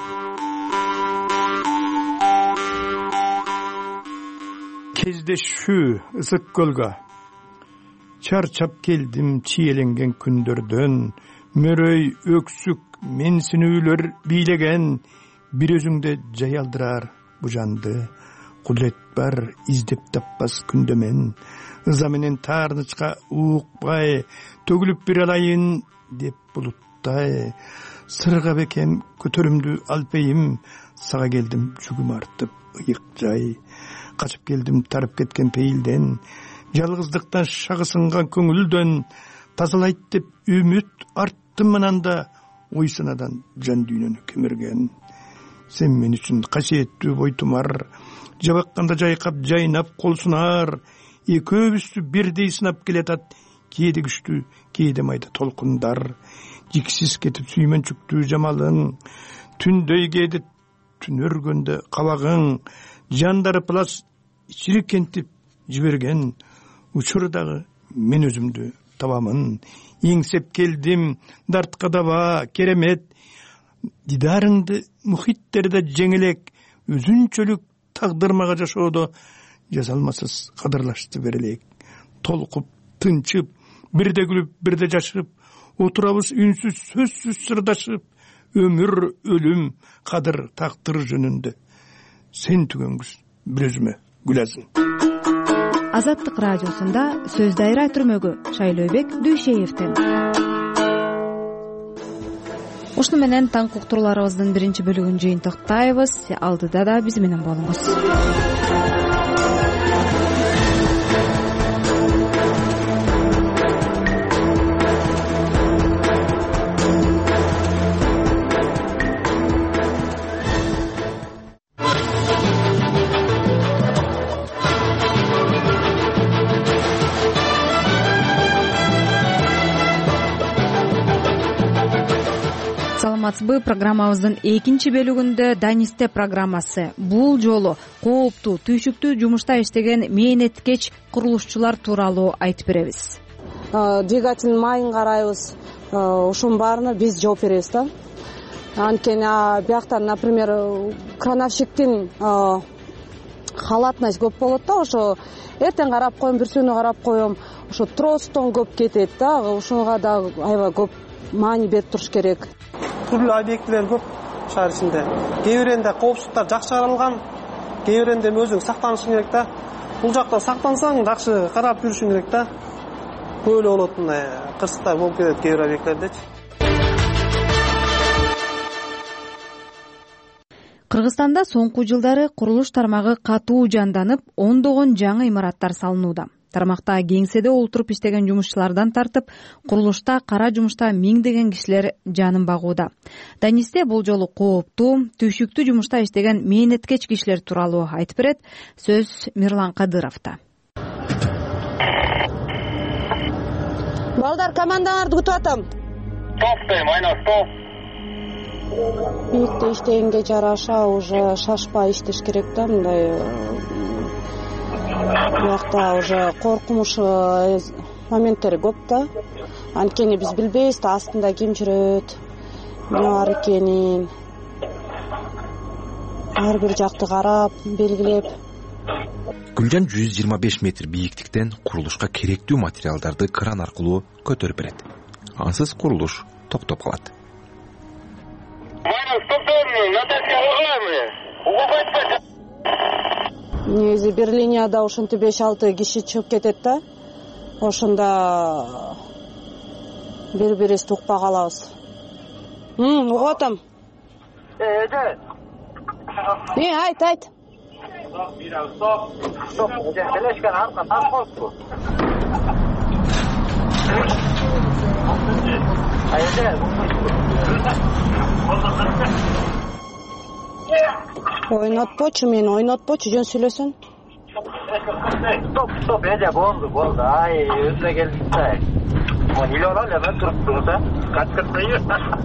Кездешүү ысык көлгө чарчап келдим чиеленген күндөрдөн мөрөй өксүк менсинүүлөр бийлеген бир өзүңдө жаялдырар бу жанды кудурет бар издеп таппас күндө мен ыза менен таарнычка уукпай төгүлүп бир алайын деп булуттай сырга бекем көтөрүмдү алпейим сага келдим жүгүм артып ыйык жай качып келдим тарып кеткен пейилден жалгыздыктан шагы сынган көңүлдөн тазалайт деп үмүт арттым ананда ой санадан жан дүйнөнү кемирген сен мен үчүн касиеттүү бойтумар жабакканда жайкап жайнап кол сунар экөөбүздү бирдей сынап келатат кээде күчтүү кээде майда толкундар жиксиз кетип сүймөнчүктүү жамалың түндөй кээде түн өргөндө кабагың жандары плас чирикентип жиберген учурдагы мен өзүмдү табамын эңсеп келдим дартка даба керемет дидарыңды мухиттерде жеңелек өзүнчөлүк тагдыр мага жашоодо жаза алмасыз кадырлашты берелек толкуп тынчып бирде күлүп бирде жашып отурабыз үнсүз сөзсүз сырдашып өмүр өлүм кадыр тактыр жөнүндө сен түгөнгүс бир өзүмө гүлазым. Азаттык радиосунда сөз дайра түрмөгү Шайлообек Дүйшеевден. Ушуну менен таңкы уктурууларыбыздын биринчи бөлүгүн жыйынтыктайбыз. Алдыда да биз менен болуңуз. Саламатсызбы, программабыздын экинчи бөлүгүндө Данисте программасы. Бул жолу кооптуу, түйшүктүү жумушта иштеген мээнеткеч курулушчулар тууралуу айтып беребиз. Двигательдин майын карайбыз. Ошонун баарына биз жооп беребиз да. Анткени бияктан, например, крановщиктин халатность көп болот да, ошо эртең карап коем, бүрсүнү карап коем, ошо тростон көп кетет да, ошого да аябай көп маани берип туруш керек. Түрлүү объектилер көп шаар ичинде. Кээ биринде коопсуздуктар жакшы каралган, кээ биринде өзүң сактанышың керек да. Бул жакта сактансаң жакшы карап жүрүшүң керек да. Көп эле болот мындай кырсыктар болуп кетет кээ бир объектилердечи. Кыргызстанда соңку жылдары курулуш тармагы катуу жанданып, ондогон жаңы имараттар салынууда. Тармакта кеңседе олтуруп иштеген жумушчулардан тартып, курулушта кара жумушта миңдеген кишилер жанын багууда. Данисте бул жолу кооптуу, түйшүктүү жумушта иштеген мээнеткеч кишилер тууралуу айтып берет. Сөз Мирлан Кадыровдо. Балдар, командаңарды күтүп атам. Токтойм, айна стоп. Бирикте иштегенге жараша уже шашпай иштеш керек да, мындай бияқта уже коркунуч моменттери көп да. Анткени биз билбейбиз да астында ким жүрөт, эмне бар экенин. Ар бир жакты карап, белгилеп. Гүлжан 125 метр бийиктиктен курулушка керектүү материалдарды кран аркылуу көтөрүп берет. Ансыз курулуш токтоп калат. Негизи бир линияда ошентип 5-6 киши чыгып кетет да. Ошондо бири-бирибизди укпай калабыз. Угуп атам. Айт. Стоп. Элешкен арка таш коюпту. Ойнотпочу, жөн сүйлөсөң. Стоп, эже болду. Ай, өзүнө келдик да. Илип алалы эме туруптуңуз, а? Каткыртпайбы?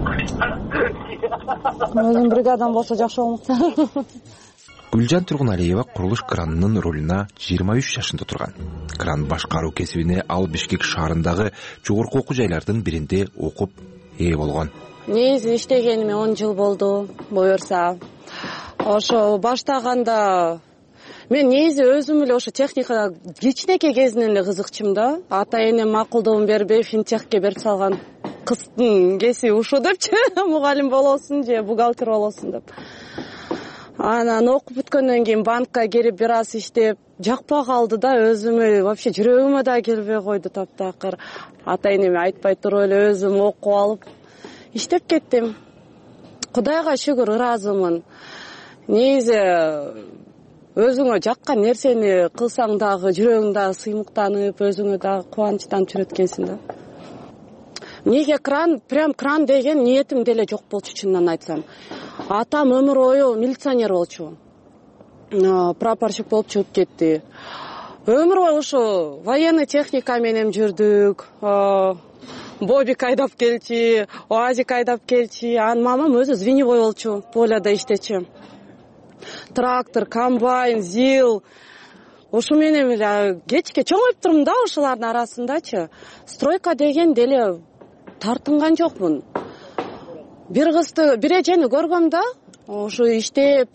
Өзүм бригадан болсо жакшы болмок. Гүлжан Тургуналиева курулуш кранынын ролуна 23 жашында турган. Кран башкаруу кесибине ал Бишкек шаарындагы жогорку окуу жайлардын биринде окуп ээ болгон. Негизи иштегениме 10 жыл болду, буюрса. Ошо баштаганда мен негизи өзүм эле ошо техникага кичинекей кезинен эле кызыкчумун да. Ата энем макулдугун бербей финтехке берип салган. Кыздын кесиби ушу депчи, мугалим болосуң же бухгалтер болосуң деп. Анан окуп бүткөндөн кийин банкка кирип бир аз иштеп, жакпай калды да, өзүмө вообще жүрөгүмө да келбей койду таптакыр. Ата энеме айтпай туруп эле өзүм окуп алып иштеп кеттим. Кудайга шүгүр, ыраазымын. Негизи өзүңө жаккан нерсени кылсаң дагы жүрөгүң дагы сыймыктанып, өзүңө дагы кубанычтанып жүрөт экенсиң да. Неге кран, прям кран деген ниетим деле жок болчу, чынынан айтсам. Атам өмүр бою милиционер болчу. Прапорщик болуп чыгып кетти. Өмүр бою ушу военный техника менен жүрдүк. Бобик айдап келчи, УАЗик айдап келчи. Анын мамам өзү звеневой болчу, поляда иштечи. Трактор, комбайн, ЗИЛ. Ушу менен эле кечке чоңоюп турмун да ушулардын арасындачы. Стройка деген деле тартынган жокмун. Бир кызды, бир эжени көргөм да, ушу иштеп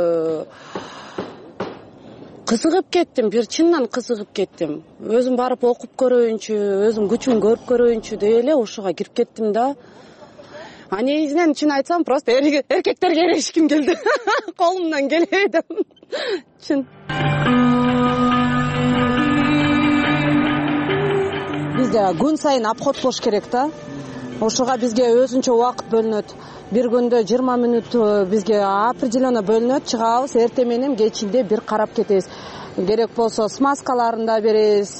кызыгып кеттим, бир чыннан кызыгып кеттим. Өзүм барып окуп көрөйүнчү, өзүм күчүн көрүп көрөйүнчү деп эле ушуга кирип кеттим да. Негизинен чын айтсам, просто эркектерге эришким келди. Колумдан келбей деп. Чын. Бизде күн сайын обход болуш керек да. Ошуга бизге өзүнчө убакыт бөлүнөт. Бир күндө 20 мүнөт бизге определенно бөлүнөт. Чыгабыз, эртең менен кечинде бир карап кетебиз. Керек болсо смазкаларын да беребиз,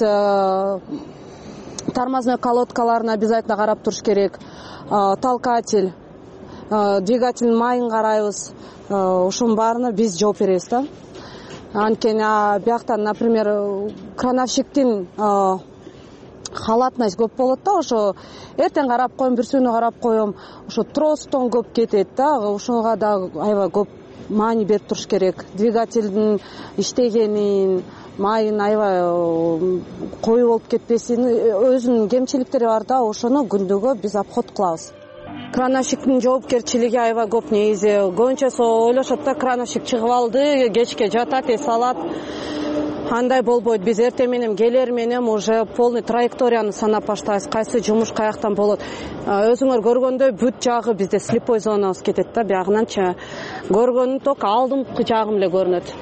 тормозной колодкаларына обязательно карап туруш керек. Толкатель, двигательдин майын карайбыз. Ушунун баарына биз жооп беребиз да. Анткени бияктан, например, крановщиктин халатность көп болот да, ошо эртең карап коем, бирсүүнү карап коем, ошо тростон көп кетет да, ошого да аябай көп маани берип туруш керек. Двигательдин иштегенин, майын аябай коюу болуп кетпесин, өзүнүн кемчиликтери бар да, ошону күндүгө биз обход кылабыз. Крановщиктин жоопкерчилиги аябай көп негизи. Көбүнчөсү ойлошот да, крановщик чыгып алды, кечке жатат, эс алат. Андай болбойт. Биз эртең менен келер менен уже полный траекторияны санап баштайбыз. Кайсы жумуш каяктан болот. Өзүңөр көргөндөй бүт жагы бизде слепой зонабыз кетет да, биягынанчы. Көргөнүм только алдыңкы жагым эле көрүнөт.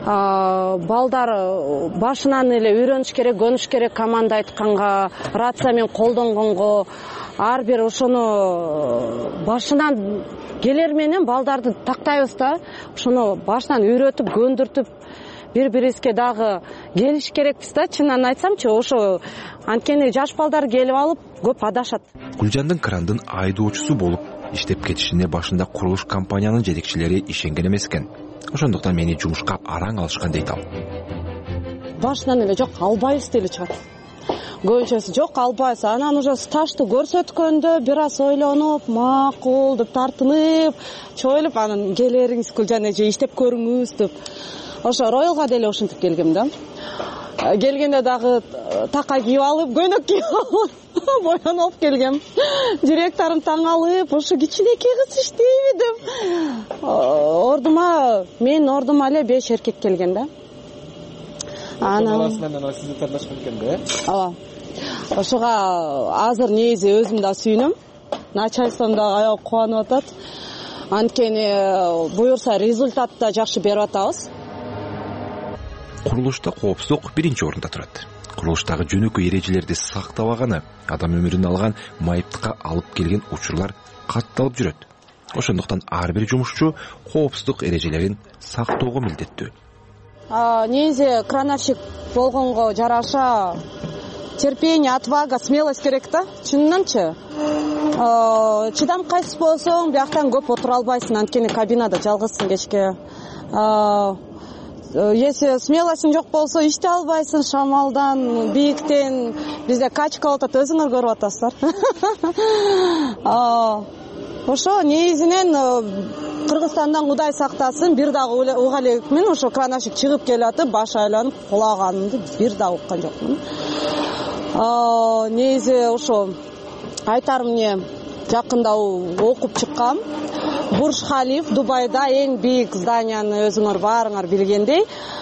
Балдар башынан эле үйрөнүш керек, көнүш керек команда айтканга, рация менен колдонгонго. Ар бир ошону башынан келер менен балдарды тактайбыз да, ошону башынан үйрөтүп, көндүртүп, бири-бирибизге дагы келиш керекпиз да, чынын айтсамчы, ошо анткени жаш балдар келип алып көп адашат. Гүлжандын крандын айдоочусу болуп иштеп кетишине башында курулуш компаниянын жетекчилери ишенген эмес экен. Ошондуктан мени жумушка араң алышкан дейт ал. Башынан эле жок, албайбыз деле чыгат. Көбүнчөсү жок, албайбыз. Анан уже стажды көрсөткөндө бир аз ойлонуп, макул деп тартынып, чойлуп, анан келериңиз Гүлжан эже иштеп көрүңүз деп. Ошо роялга деле ушинтип келгем да. Келгенде дагы така кийип алып, көйнөк кийип алып, боянып келгем. Директорум таң алып, ошо кичинекей кыз иштейби деп. Менин ордума эле 5 эркек келген да. Анан сизди тандашкан экен да? Ооба. Ошого азыр негизи өзүм да сүйүнөм. Начальством да аябай кубанып атат. Анткени буюрса результат да жакшы берип атабыз. Курулушта коопсуздук биринчи орунда турат. Курулуштагы жөнөкөй эрежелерди сактабаганы адам өмүрүн алган майыптыкка алып келген учурлар катталып жүрөт. Ошондуктан ар бир жумушчу коопсуздук эрежелерин сактоого милдеттүү. Негизи крановщик болгонго жараша терпение, отвага, смелость керек да, чынынанчы. Чыдамкайсыз болсоң, бияктан көп отура албайсың, анткени кабинада жалгызсың кечке. если смелостьң жок болсо иштей албайсың, шамалдан, бийиктен. Бизде качка болуп атат, өзүңөр көрүп атасыздар. Ошо негизинен Кыргызстандан Кудай сактасын, бир дагы уга элекмин, ошо кранашик чыгып келатып, баш айланып кулаганымды бир дагы уккан жокмун. Негизи ошо айтарым эмне, жакында окуп чыккам. Бурж Халиф Дубайда эң бийик зданияны өзүңөр баарыңар билгендей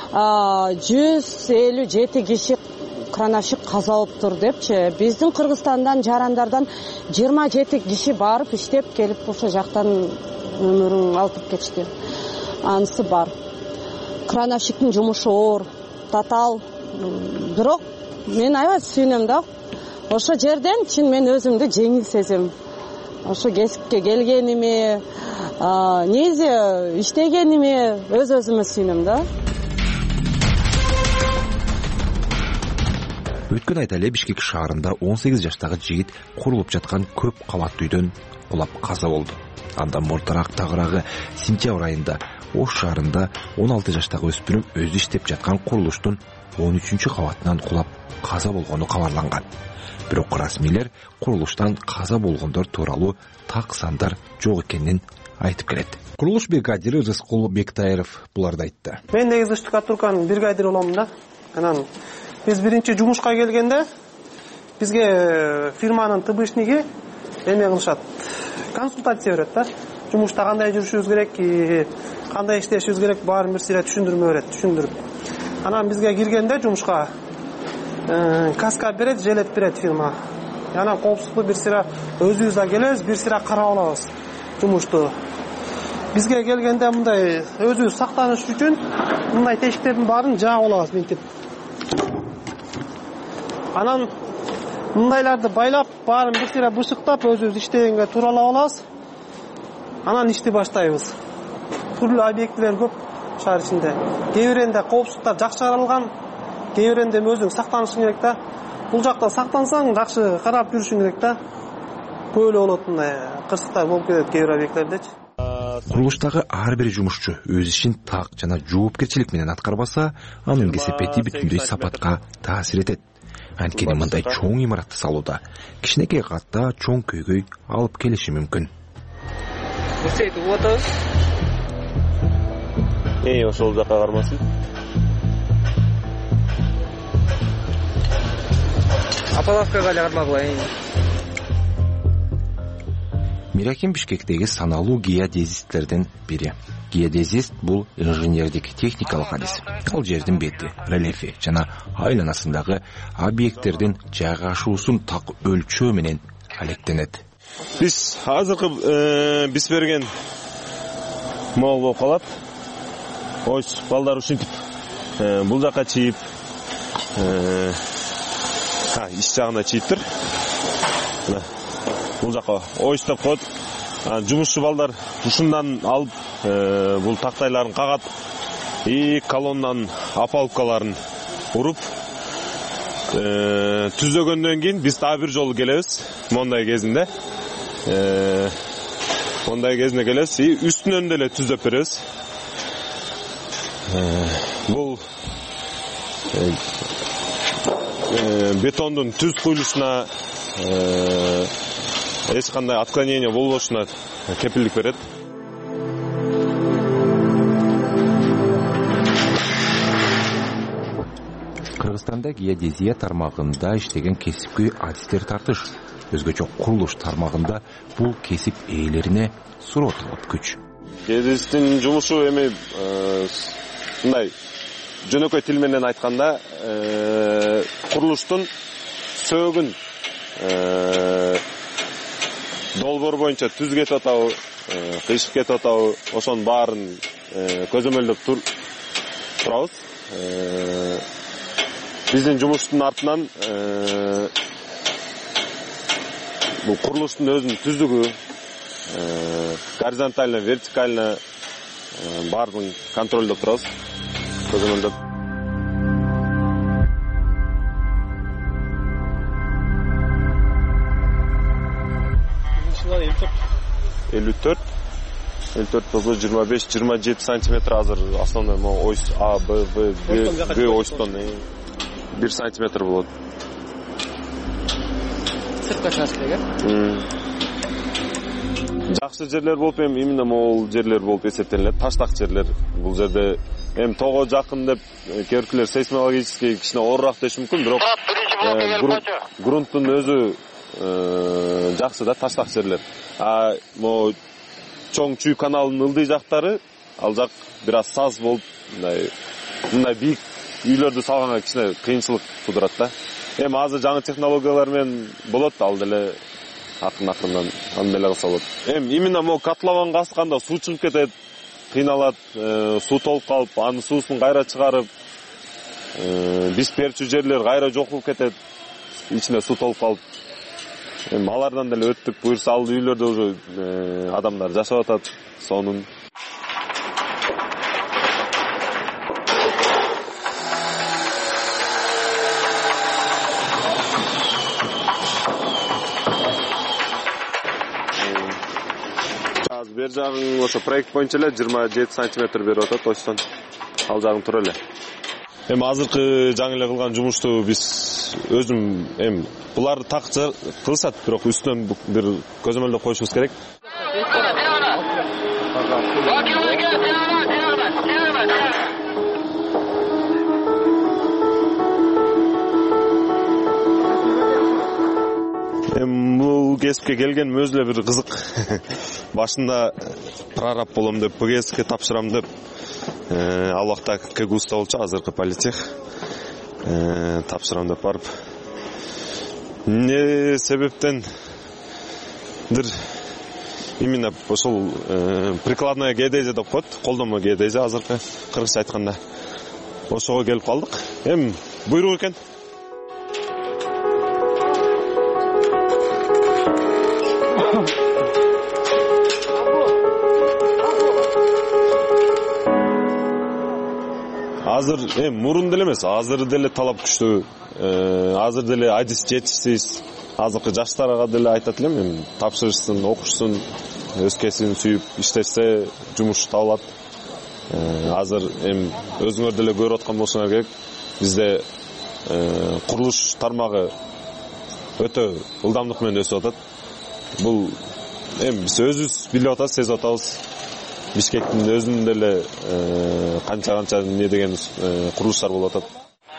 157 киши кранашик каза болуптур депчи. Биздин Кыргызстандан жарандардан 27 киши барып иштеп келип ошо жактан өмүрүн алып кетишти. Анысы бар. Кранашиктин жумушу оор, татаал. Бирок мен аябай сүйүнөм да. Ошо жерден чын мен өзүмдү жеңил сезем. Ошо кесипке келгениме, негизи иштегениме өзүмө сүйүнөм да. Өткөн айда эле Бишкек шаарында 18 жаштагы жигит курулуп жаткан көп кабаттуу үйдөн кулап каза болду. Андан мурдараак тагыраагы сентябрь айында Ош шаарында 16 жаштагы өспүрүм өзү иштеп жаткан курулуштун 13 кабатынан кулап каза болгону кабарланган. Бирок расмийлер курулуштан каза болгондор тууралуу так сандар жок экенин айтып келет. Курулуш бригадири Рыскул Бектаеров буларды айтты. Мен негизи штукатурканын бригадири боломун да. Анан биз биринчи жумушка келгенде бизге фирманын ТБшниги эме кылышат, консультация берет да. Жумушта кандай жүрүшүбүз керек, кандай иштешибиз керек, баарын бир сыйра түшүндүрмө берет, түшүндүрүп. Анан бизге киргенде жумушка каска берет, желет берет фирма. Анан коопсуздукту бир сыйра өзүбүз да келебиз, бир сыйра карап алабыз жумушту. Бизге келгенде мындай өзүбүз сактаныш үчүн мындай тешиктердин баарын жаап алабыз мынтип. Анан мындайларды байлап, баарын бир сыйра бышыктап, өзүбүз иштегенге тууралап алабыз. Анан ишти баштайбыз. Түрлүү объектилер көп шаар ичинде. Кээ биринде коопсуздуктар жакшы каралган, кээ биринде өзүң сактанышың керек да. Бул жакта сактансаң, жакшы карап жүрүшүң керек да. Көп эле болот мындай кырсыктар болуп кетет кээ бир объектилердечи. Курулуштагы ар бир жумушчу өз ишин так жана жоопкерчилик менен аткарбаса, анын кесепети бүтүндөй сапатка таасир этет. Анткени мындай чоң имаратты салууда кичинекей катта чоң көйгөй алып келиши мүмкүн. Ошол жака кармасын. Апаласкага эле кармагыла. Мираким Бишкектеги саналуу геодезисттердин бири. Геодезист бул инженердик техникалык адис. Ал жердин бети, рельефи жана айланасындагы объекттердин жайгашуусун так өлчөө менен алектенет. Биз азыркы биз берген мол болуп калат. Ось балдар ушинтип бул жака чийип, иш жагына чийиптир. Бул жака ойстоп коет. Жумушчу балдар ушундан алып бул тактайларын кагат, колоннанын опалубкаларын уруп түзөгөндөн кийин биз дагы бир жолу келебиз. Мондай кезинде келебиз, үстүнөн деле түзөп беребиз. Бул бетондун түз куюлушуна эч кандай отклонение болбошуна кепилдик берет. Кыргызстанда геодезия тармагында иштеген кесипкөй адистер тартыш. Өзгөчө курулуш тармагында бул кесип ээлерине суроо талап күч. Геодезисттин жумушу эми мындай жөнөкөй тил менен айтканда курулуштун сөөгүн долбоор боюнча түз кетип атабы, кыйшык кетип атабы, ошонун баарын көзөмөлдөп турабыз. Биздин жумуштун артынан бул курулуштун өзүнүн түздүгү, горизонтально, вертикально баарын контролдоп турабыз, көзөмөлдөп. 54. 54 болсо 25-27 сантиметр азыр основной ось А, Б, В, Г осьтон 1 сантиметр болот. Сыртка чыгыш керек э? Жакшы жерлер болуп именно могул жерлер болуп эсептелет. Таштак жерлер. Бул жерде тоого жакын деп кейбиркилер сейсмологический кичине оорураак деши мүмкүн, бирок грунттун өзү жакшы да, таштак жерлер. Могу чоң Чүй каналынын ылдый жактары, ал жак бир аз саз болуп, мындай бийик үйлөрдү салганга кичине кыйынчылык туудурат да. Азыр жаңы технологиялар менен болот, ал деле акырын-акырындан аны деле кылса болот. Именно могу котлованга асканда суу чыгып кетет, кыйналат, суу толуп калып, анын суусун кайра чыгарып, биз перчүү жерлер кайра жокулуп кетет, ичине суу толуп калып. Алардан деле өттүк, буюрса ал үйлөрдө уже адамдар жашап атат, сонун. Бер жагын ошо проект боюнча эле 27 сантиметр берип атат, оштон ал жагын тура эле. Азыркы жаңы эле кылган жумушту биз өзүм буларды так кылышат, бирок үстүнөн бир көзөмөлдө коюшубуз керек. Бул кесипке келгеним өзү эле бир кызык. Башында прораб болом деп, ПГСке тапшырам деп, ал вакытта КГУста болчу, азыркы политех. Тапшырам деп барып, эмне себептен именно ошол прикладная геодезия деп коет, колдонмо геодезия азыркы кыргызча айтканда. Ошого келип калдык. Буйрук экен. Азыр мурун деле эмес, азыр деле талап күчтүү. Азыр деле адис жетишсиз. Азыркы жаштарга деле айтат элем, тапшырышсын, окушсын, өзкесин сүйүп иштешсе жумуш табылат. Азыр өзүңөр деле көрүп аткан болсоңор керек, бизде курулуш тармагы өтө ылдамдык менен өсүп атат. Бул биз өзүбүз билип атабыз, сезип атабыз. Бишкектин өзүнүн деле канча эмне деген курулуштар болуп атат.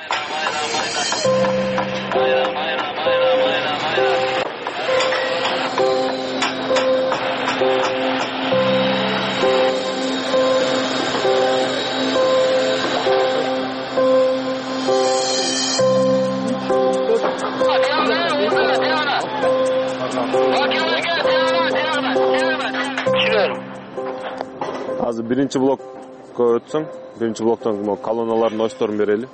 Азыр биринчи блокко өтсөң, биринчи блоктон колонналардын осьторун берели.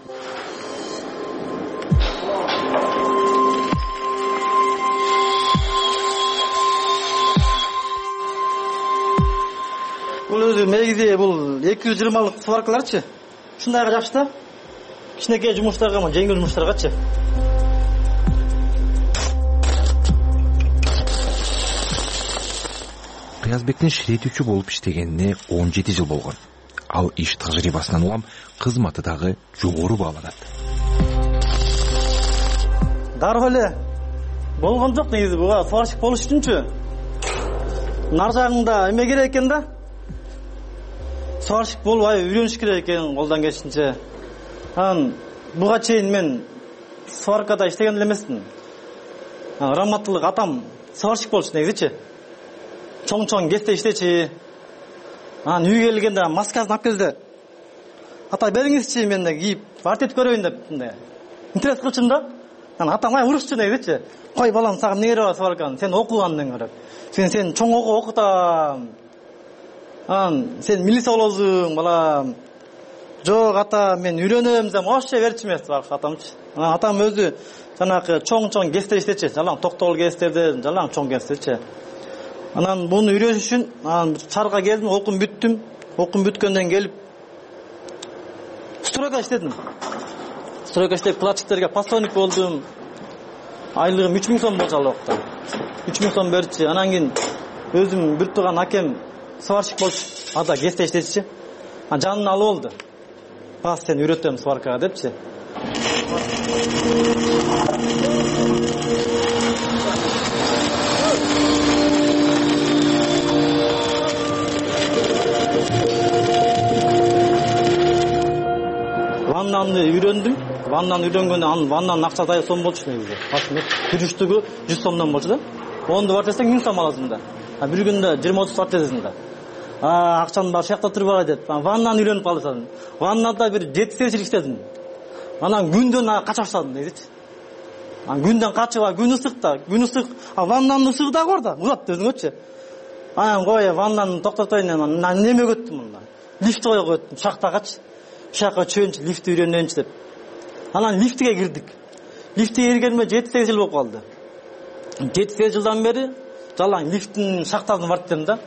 Бул өзү негизи бул 220-лык сваркаларчы. Ушундайга жакшы да. Кичинекей жумуштарга, жеңил жумуштаргачы. Кыязбектин ширетүүчү болуп иштегенине 17 жыл болгон. Ал иш тажрыйбасынан улам кызматы дагы жогору бааланат. Дароо эле болгон жок негизи, буга сварщик болуш үчүнчү. Нар жагында эме керек экен да. Сварщик болуп үйрөнүш керек экен колдон келишинче. Буга чейин мен сваркада иштеген эле эмесмин. Раматтылык атам сварщик болчу негизичи. Чоң кесте иштечи. Үйгө келгенде маскасын алып келди. Ата бериңизчи, мен да кийип вартет көрөйүн деп интерес кылчумун да. Атам урушчу негизичи. Кой балам, сага эмне керек сварканы? Сен окугандың керек. Сен чоң окутам. Сен милиция болосуң, балам. Жок ата, мен үйрөнөм десем, вообще берчү эмес атамчы. Атам өзү жанагы чоң кестер иштечи. Жалаң токтогул кестерден, жалаң чоң кестерчи. Анан буну үйрөнүш үчүн шаарга келдим, окуп бүттүм. Окуп бүткөндөн келип стройка иштедим. Стройка иштеп платчиктерге постоянник болдум. Айлыгым 3000 сом болчу ал убакта. 3000 сом берчи. Анан кийин өзүм бир тууган акем сварщик болчу. Ата кесте иштечи. Жанын алып болду. Бас сени үйрөтөм сваркага депчи. Ваннаны үйрөндүм. Ваннаны үйрөнгөндө анын ваннанын акчасы ай сом болчу негизи. Күрүштүгү 100 сомдон болчу да. Онду бар десең 1000 сом аласың да. Бир күндө 20-30 саат десең да. Акчам бар шакта турбагай деп. Ваннаны үйрөнүп калдым. Ваннада бир 7 иштедим. Анан күндөн кача баштадым негизи. Күндөн качып, күн ысык да, күн ысык. Ваннанын ысыгы да бар да. Узат өзүңөчү. Анан кой ваннаны токтотойн анан неме өттүм мында. Лифт коюп өттүм шахтагачы. Шака чөөнчү лифт үйрөнөнчү деп. Анан лифтке кирдик. Лифтке киргениме 7-8 жыл болуп калды. 7-8 жылдан бери жалаң лифттин шахтасын барып дем да.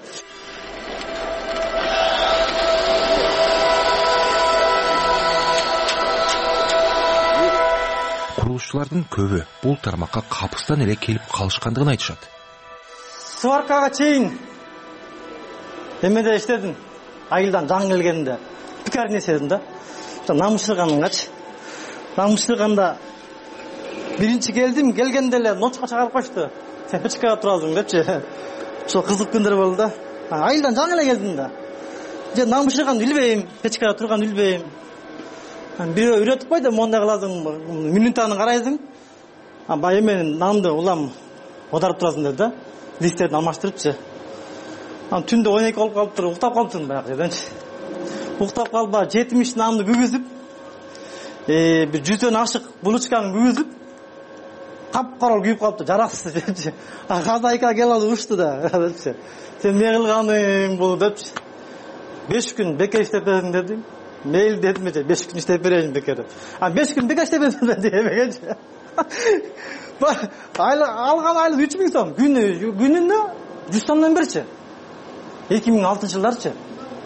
Курулушчулардын көбү бул тармакка капыстан эле келип калышкандыгын айтышат. Сваркага чейин эмеде иштедим. Айылдан жаңы келгенде пекарня иштедим да. Намышырганыңгачы. Намышырганда биринчи келгенде эле ночка чыгарып коюшту. Сен печкага турасың депчи. Ошо кызык күндөр болду да. Айылдан жаңы эле келдим да. Же намышырганды билбейм, печкага турганды билбейм. Бирөө үйрөтүп койду, мондай кыласың, минутаны карайсың. Баягы мен нанды улам одарып турасың деди да. Листтерди алмаштырыпчы. Түндө 12 болуп калыптыр, уктап калыптырмын баягы жерденчи. Уктап калба 70 нанды бүгүзүп, бир 100дөн ашык булочканы бүгүзүп, капкара күйүп калыптыр, жараксыз депчи. Хозяйка келип алып ушту да депчи. Сен эмне кылганың бул депчи. 5 күн бекер иштеп бердиң дедим. Мейл дедим, 5 күн иштеп берейин бекер. 5 күн бекер иштеп бердим дебегенчи. Алган айлык 3000 сом, күнүнө 100 сомдон берчи. 2006-жылдарчы.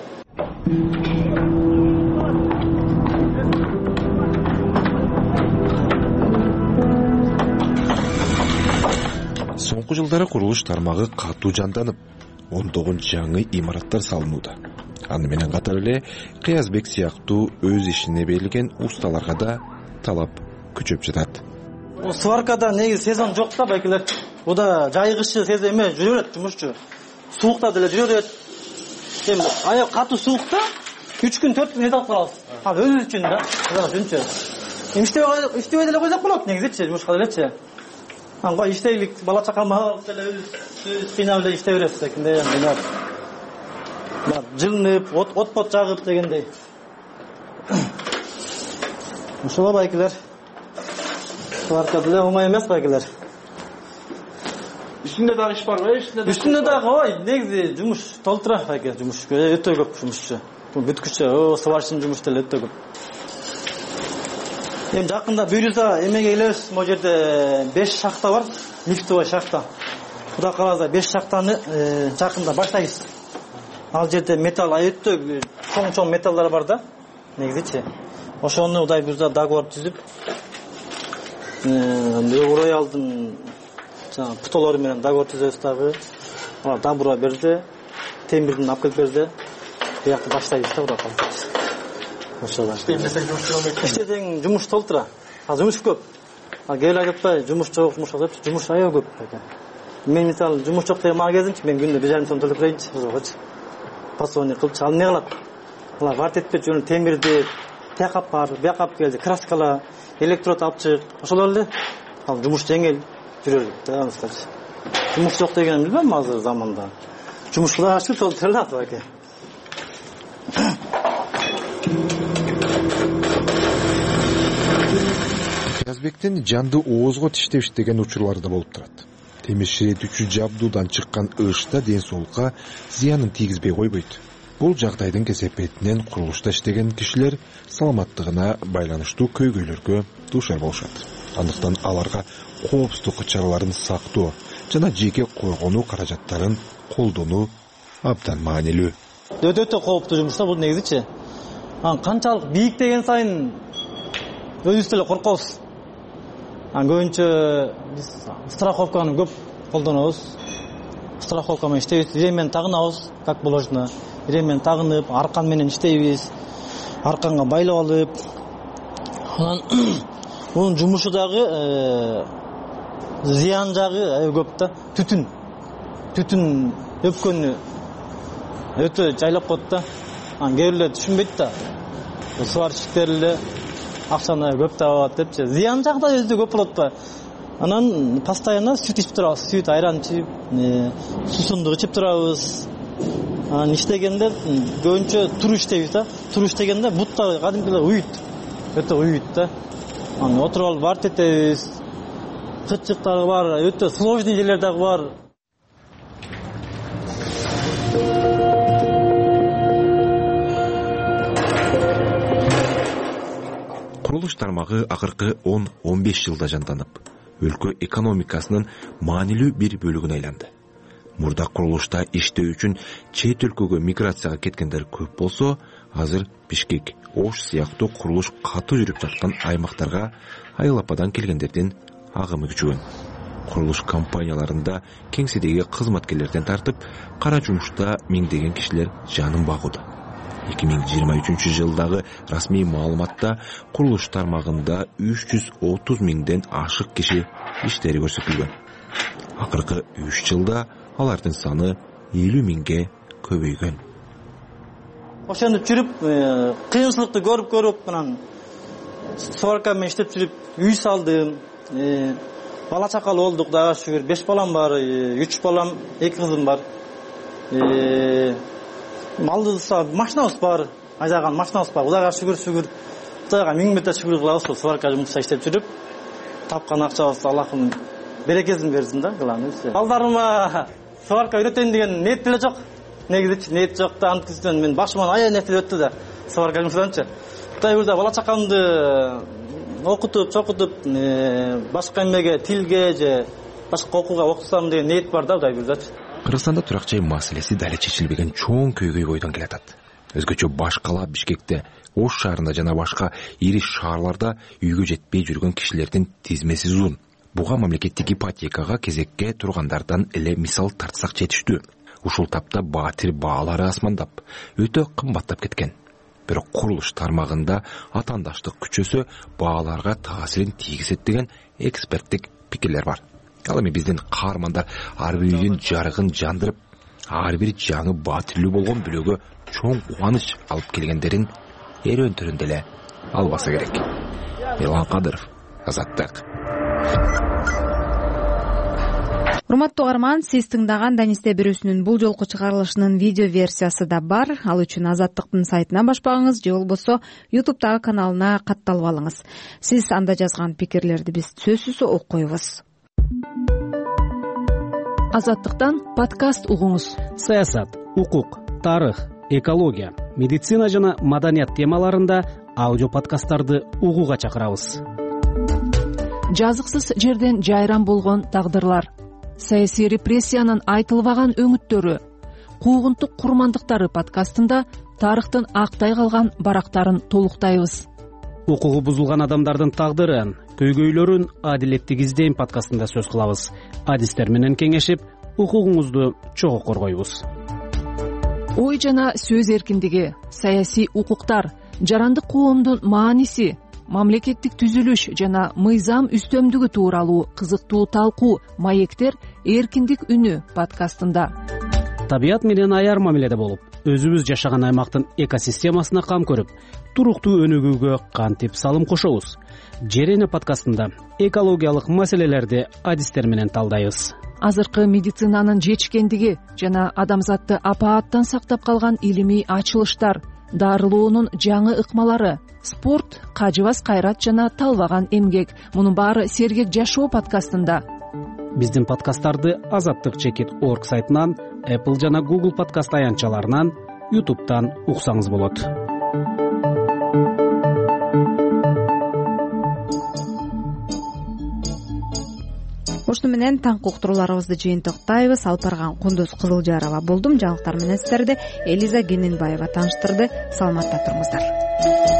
Соңку жылдары курулуш тармагы катуу жанданып, 19 жаңы имараттар салынууда. Аны менен катар эле Кыязбек сыяктуу өз ишине берилген усталарга да талап күчөп жатат. Сваркада негизи сезон жок да байкелер. Буда жайгышы сезон эме жүрөт жумушчу. Суукта деле жүрөт. Эми аяк катуу суукта 3 күн 4 күн эдалып калабыз. Өзүбүз үчүн да. Өзүнчө. Иштебей деле койсок болот негизичи, жумушка делечи. Кой иштейлик, бала чакалмабыз деле өзүбүз кыйнап эле иштей беребиз дегендей. Жылынып, от жагып дегендей. Ошол байкелер. Сварка деле оңой эмес байкелер. Üstünde dagы иш барбы? Üstünde dagы ой, негизи жумуш толтура байке жумуш. Өтө көп жумушчу. Бүткүчө, сварщин жумуш деле өтө көп. Эми жакында буюрса эмеге келебиз. Могу жерде 5 шахта бар, лифтовый шахта. Кудай кааласа 5 шахтаны жакында баштайбыз. Ал жерде металл өтө чоң металлар бар да, негизичи. Ошону Кудай буюрса договор түзүп, Роялдын путолору менен договор түзөбүз дагы. Алар дабура берди, темирдин алып келип берди. Биякты баштайбыз да, Кудай кааласа. Ошол. Иштесең жумуш толтура. Жумуш көп. Кел айтпай, жумуш жок, жумуш аябай көп. Мен мисалы жумуш жок деген мага кезимчи, мен күндө 1,5 сом төлөп берейинчи, ошогочу. Пасони кылып, ал эмне кылат? Алар барт этпей жүрүн темирди, тякап бар, биякап келди, краскала, электрод алып чык. Ошолор эле. Ал жумуш жеңил жүрөр да, анысычы. Жумуш жок дегенин билбейм азыр заманда. Жумушчулар ашып толтурулат байке. Кыязбектин жанды оозго тиштеп иштеген учурлары да болуп турат. Темир ширетүүчү жабдуудан чыккан ышта ден соолукка зыянын тийгизбей койбойт. Бул жагдайдын кесепетинен курулушта иштеген кишилер саламаттыгына байланыштуу көйгөйлөргө дуушар болушат. Андыктан аларга коопсуздук чараларын сактоо жана жеке коргонуу каражаттарын колдонуу абдан маанилүү. Өтө кооптуу жумуш да бул негизичи. Канчалык бийик деген сайын өзүбүз деле коркобуз. Көбүнчө биз страховканы көп колдонобуз. страховка менен иштейбиз, ремень тагынабыз, как положено. Ремень тагынып, аркан менен иштейбиз. Арканга байлап алып, анан мунун жумушу дагы зыян жагы көп да. Түтүн өпкөнү өтө жайлап коет да. Анан кээ бирлер түшүнбөйт да. Сварщиктер эле акчаны көп табат депчи. Зыян жагы да өзү көп болот да. Анан постоянно сүт ичип турабыз, сүт, айран ичип, суусундук ичип турабыз. Анан иштегенде көбүнчө туруп иштейбиз да. Туруп иштегенде бутта кадимки уйут. Өтө уйут да. Анан отуруп алып барт этебиз. Кытчыктары бар, өтө сложный жерлер дагы бар. Курулуш тармагы акыркы 10-15 жылда жанданып, өлкө экономикасынын маанилүү бир бөлүгүнө айланды. Мурда курулушта иштөө үчүн чет өлкөгө миграцияга кеткендер көп болсо, азыр Бишкек, Ош сыяктуу курулуш катуу жүрүп жаткан аймактарга айылападан келгендердин агымы күчөгөн. Курулуш компанияларында кеңседеги кызматкерлерден тартып, кара жумушта миңдеген кишилер жанын багууда. 2023 жылдагы расмий маалыматта курулуш тармагында 330 миңден ашык киши иштери көрсөтүлгөн. Акыркы 3 жылда алардын саны 50 миңге көбөйгөн. Ошентип жүрүп, кыйынчылыкты көрүп, анан сварка менен иштеп жүрүп, үй салдым. Бала чакалы болдук, дагы шүгүр. 5 балам бар, 3 балам, 2 кызым бар. Малды машинабыз бар, айдаган машинабыз бар. Кудайга шүгүр. Кудайга миң мете шүгүр кылабыз, сварка жумушта иштеп жүрүп, тапкан акчабыз Аллахым берекесин берсин да, кылабыз. Балдарыма сварка үйрөтөйүн деген ниет деле жок. Негизи ниет жок да, анткысынан мен башыман аян нерсе өттү да, сварка жумушунчу. Кудай бирде бала чакамды окутуп, чокутуп, башка эмеге, тилге же башка окууга окутсам деген ниет бар да, Кудай бирдечи. Кыргызстанда турак жай маселеси дали чечилбеген чоң көйгөй бойдон келатат. Өзгөчө баш кала Бишкекте, Ош шаарында жана башка ири шаарларда үйгө жетпей жүргөн кишилердин тизмеси узун. Буга мамлекеттик ипотекага кезекке тургандардан эле мисал тартсак жетиштүү. Ушул тапта баатир баалары асмандап, өтө кымбаттап кеткен. Бирок курулуш тармагында атаандаштык күчөсө бааларга таасирин тийгизет деген эксперттик пикирлер бар. Ал эми биздин каармандар ар бир үйдүн жарыгын жандырып, ар бир жаңы баатирлүү болгон бүлөгө чоң кубаныч алып келгендерин эрөөнтөрүндө эле албаса керек. Милан Кадыров, Азаттык. Урматтуу угарман, сиз тыңдаган Данисте бирөөсүнүн бул жолку чыгарылышынын видео версиясы да бар. Ал үчүн Азаттыктын сайтына баш багыңыз же болбосо YouTube'дагы каналына катталып алыңыз. Сиз анда жазган пикирлерди биз сөзсүз окуп коебуз. Азаттыктан подкаст угуңуз. Саясат, укук, тарых, экология, медицина жана маданият темаларында аудио подкасттарды угууга чакырабыз. Жазыксыз жерден жайран болгон тагдырлар, саясий репрессиянын айтылбаган өңүттөрү, куугунтук курмандыктары подкастында тарыхтын актай калган барактарын толуктайбыз. Укугу бузулган адамдардын тагдырын, көйгөйлөрүн адилеттик издейм подкастында сөз кылабыз. Адистер менен кеңешип, укугуңузду чогуу коргойбуз. Ой жана сөз эркиндиги, саясий укуктар, жарандык коомдун мааниси, мамлекеттик түзүлүш жана мыйзам үстөмдүгү тууралуу кызыктуу талкуу маектер эркиндик үнү подкастында. Табият менен аяр мамиледе болуп, өзүбүз жашаган аймактын экосистемасына кам көрүп, туруктуу өнүгүүгө кантип салым кошобуз. Жер эне подкастында экологиялык маселелерди адистер менен талдайбыз. Азыркы медицинанын жетишкендиги жана адамзатты апааттан сактап калган илимий ачылыштар, дарылоонун жаңы ыкмалары, спорт, кажыбас кайрат жана талбаган эмгек. Мунун баары сергек жашоо подкастында. Биздин подкасттарды azattik.org сайтынан, Apple жана Google подкаст аянтчаларынан, YouTube'дан уксаңыз болот. Ошону менен таңкы уктурууларыбызды жыйынтыктайбыз. Алып барган Кундуз Кызылжарова болдум. Жаңылыктар менен сиздерди Элиза Гененбаева тааныштырды. Саламатта туруңуздар.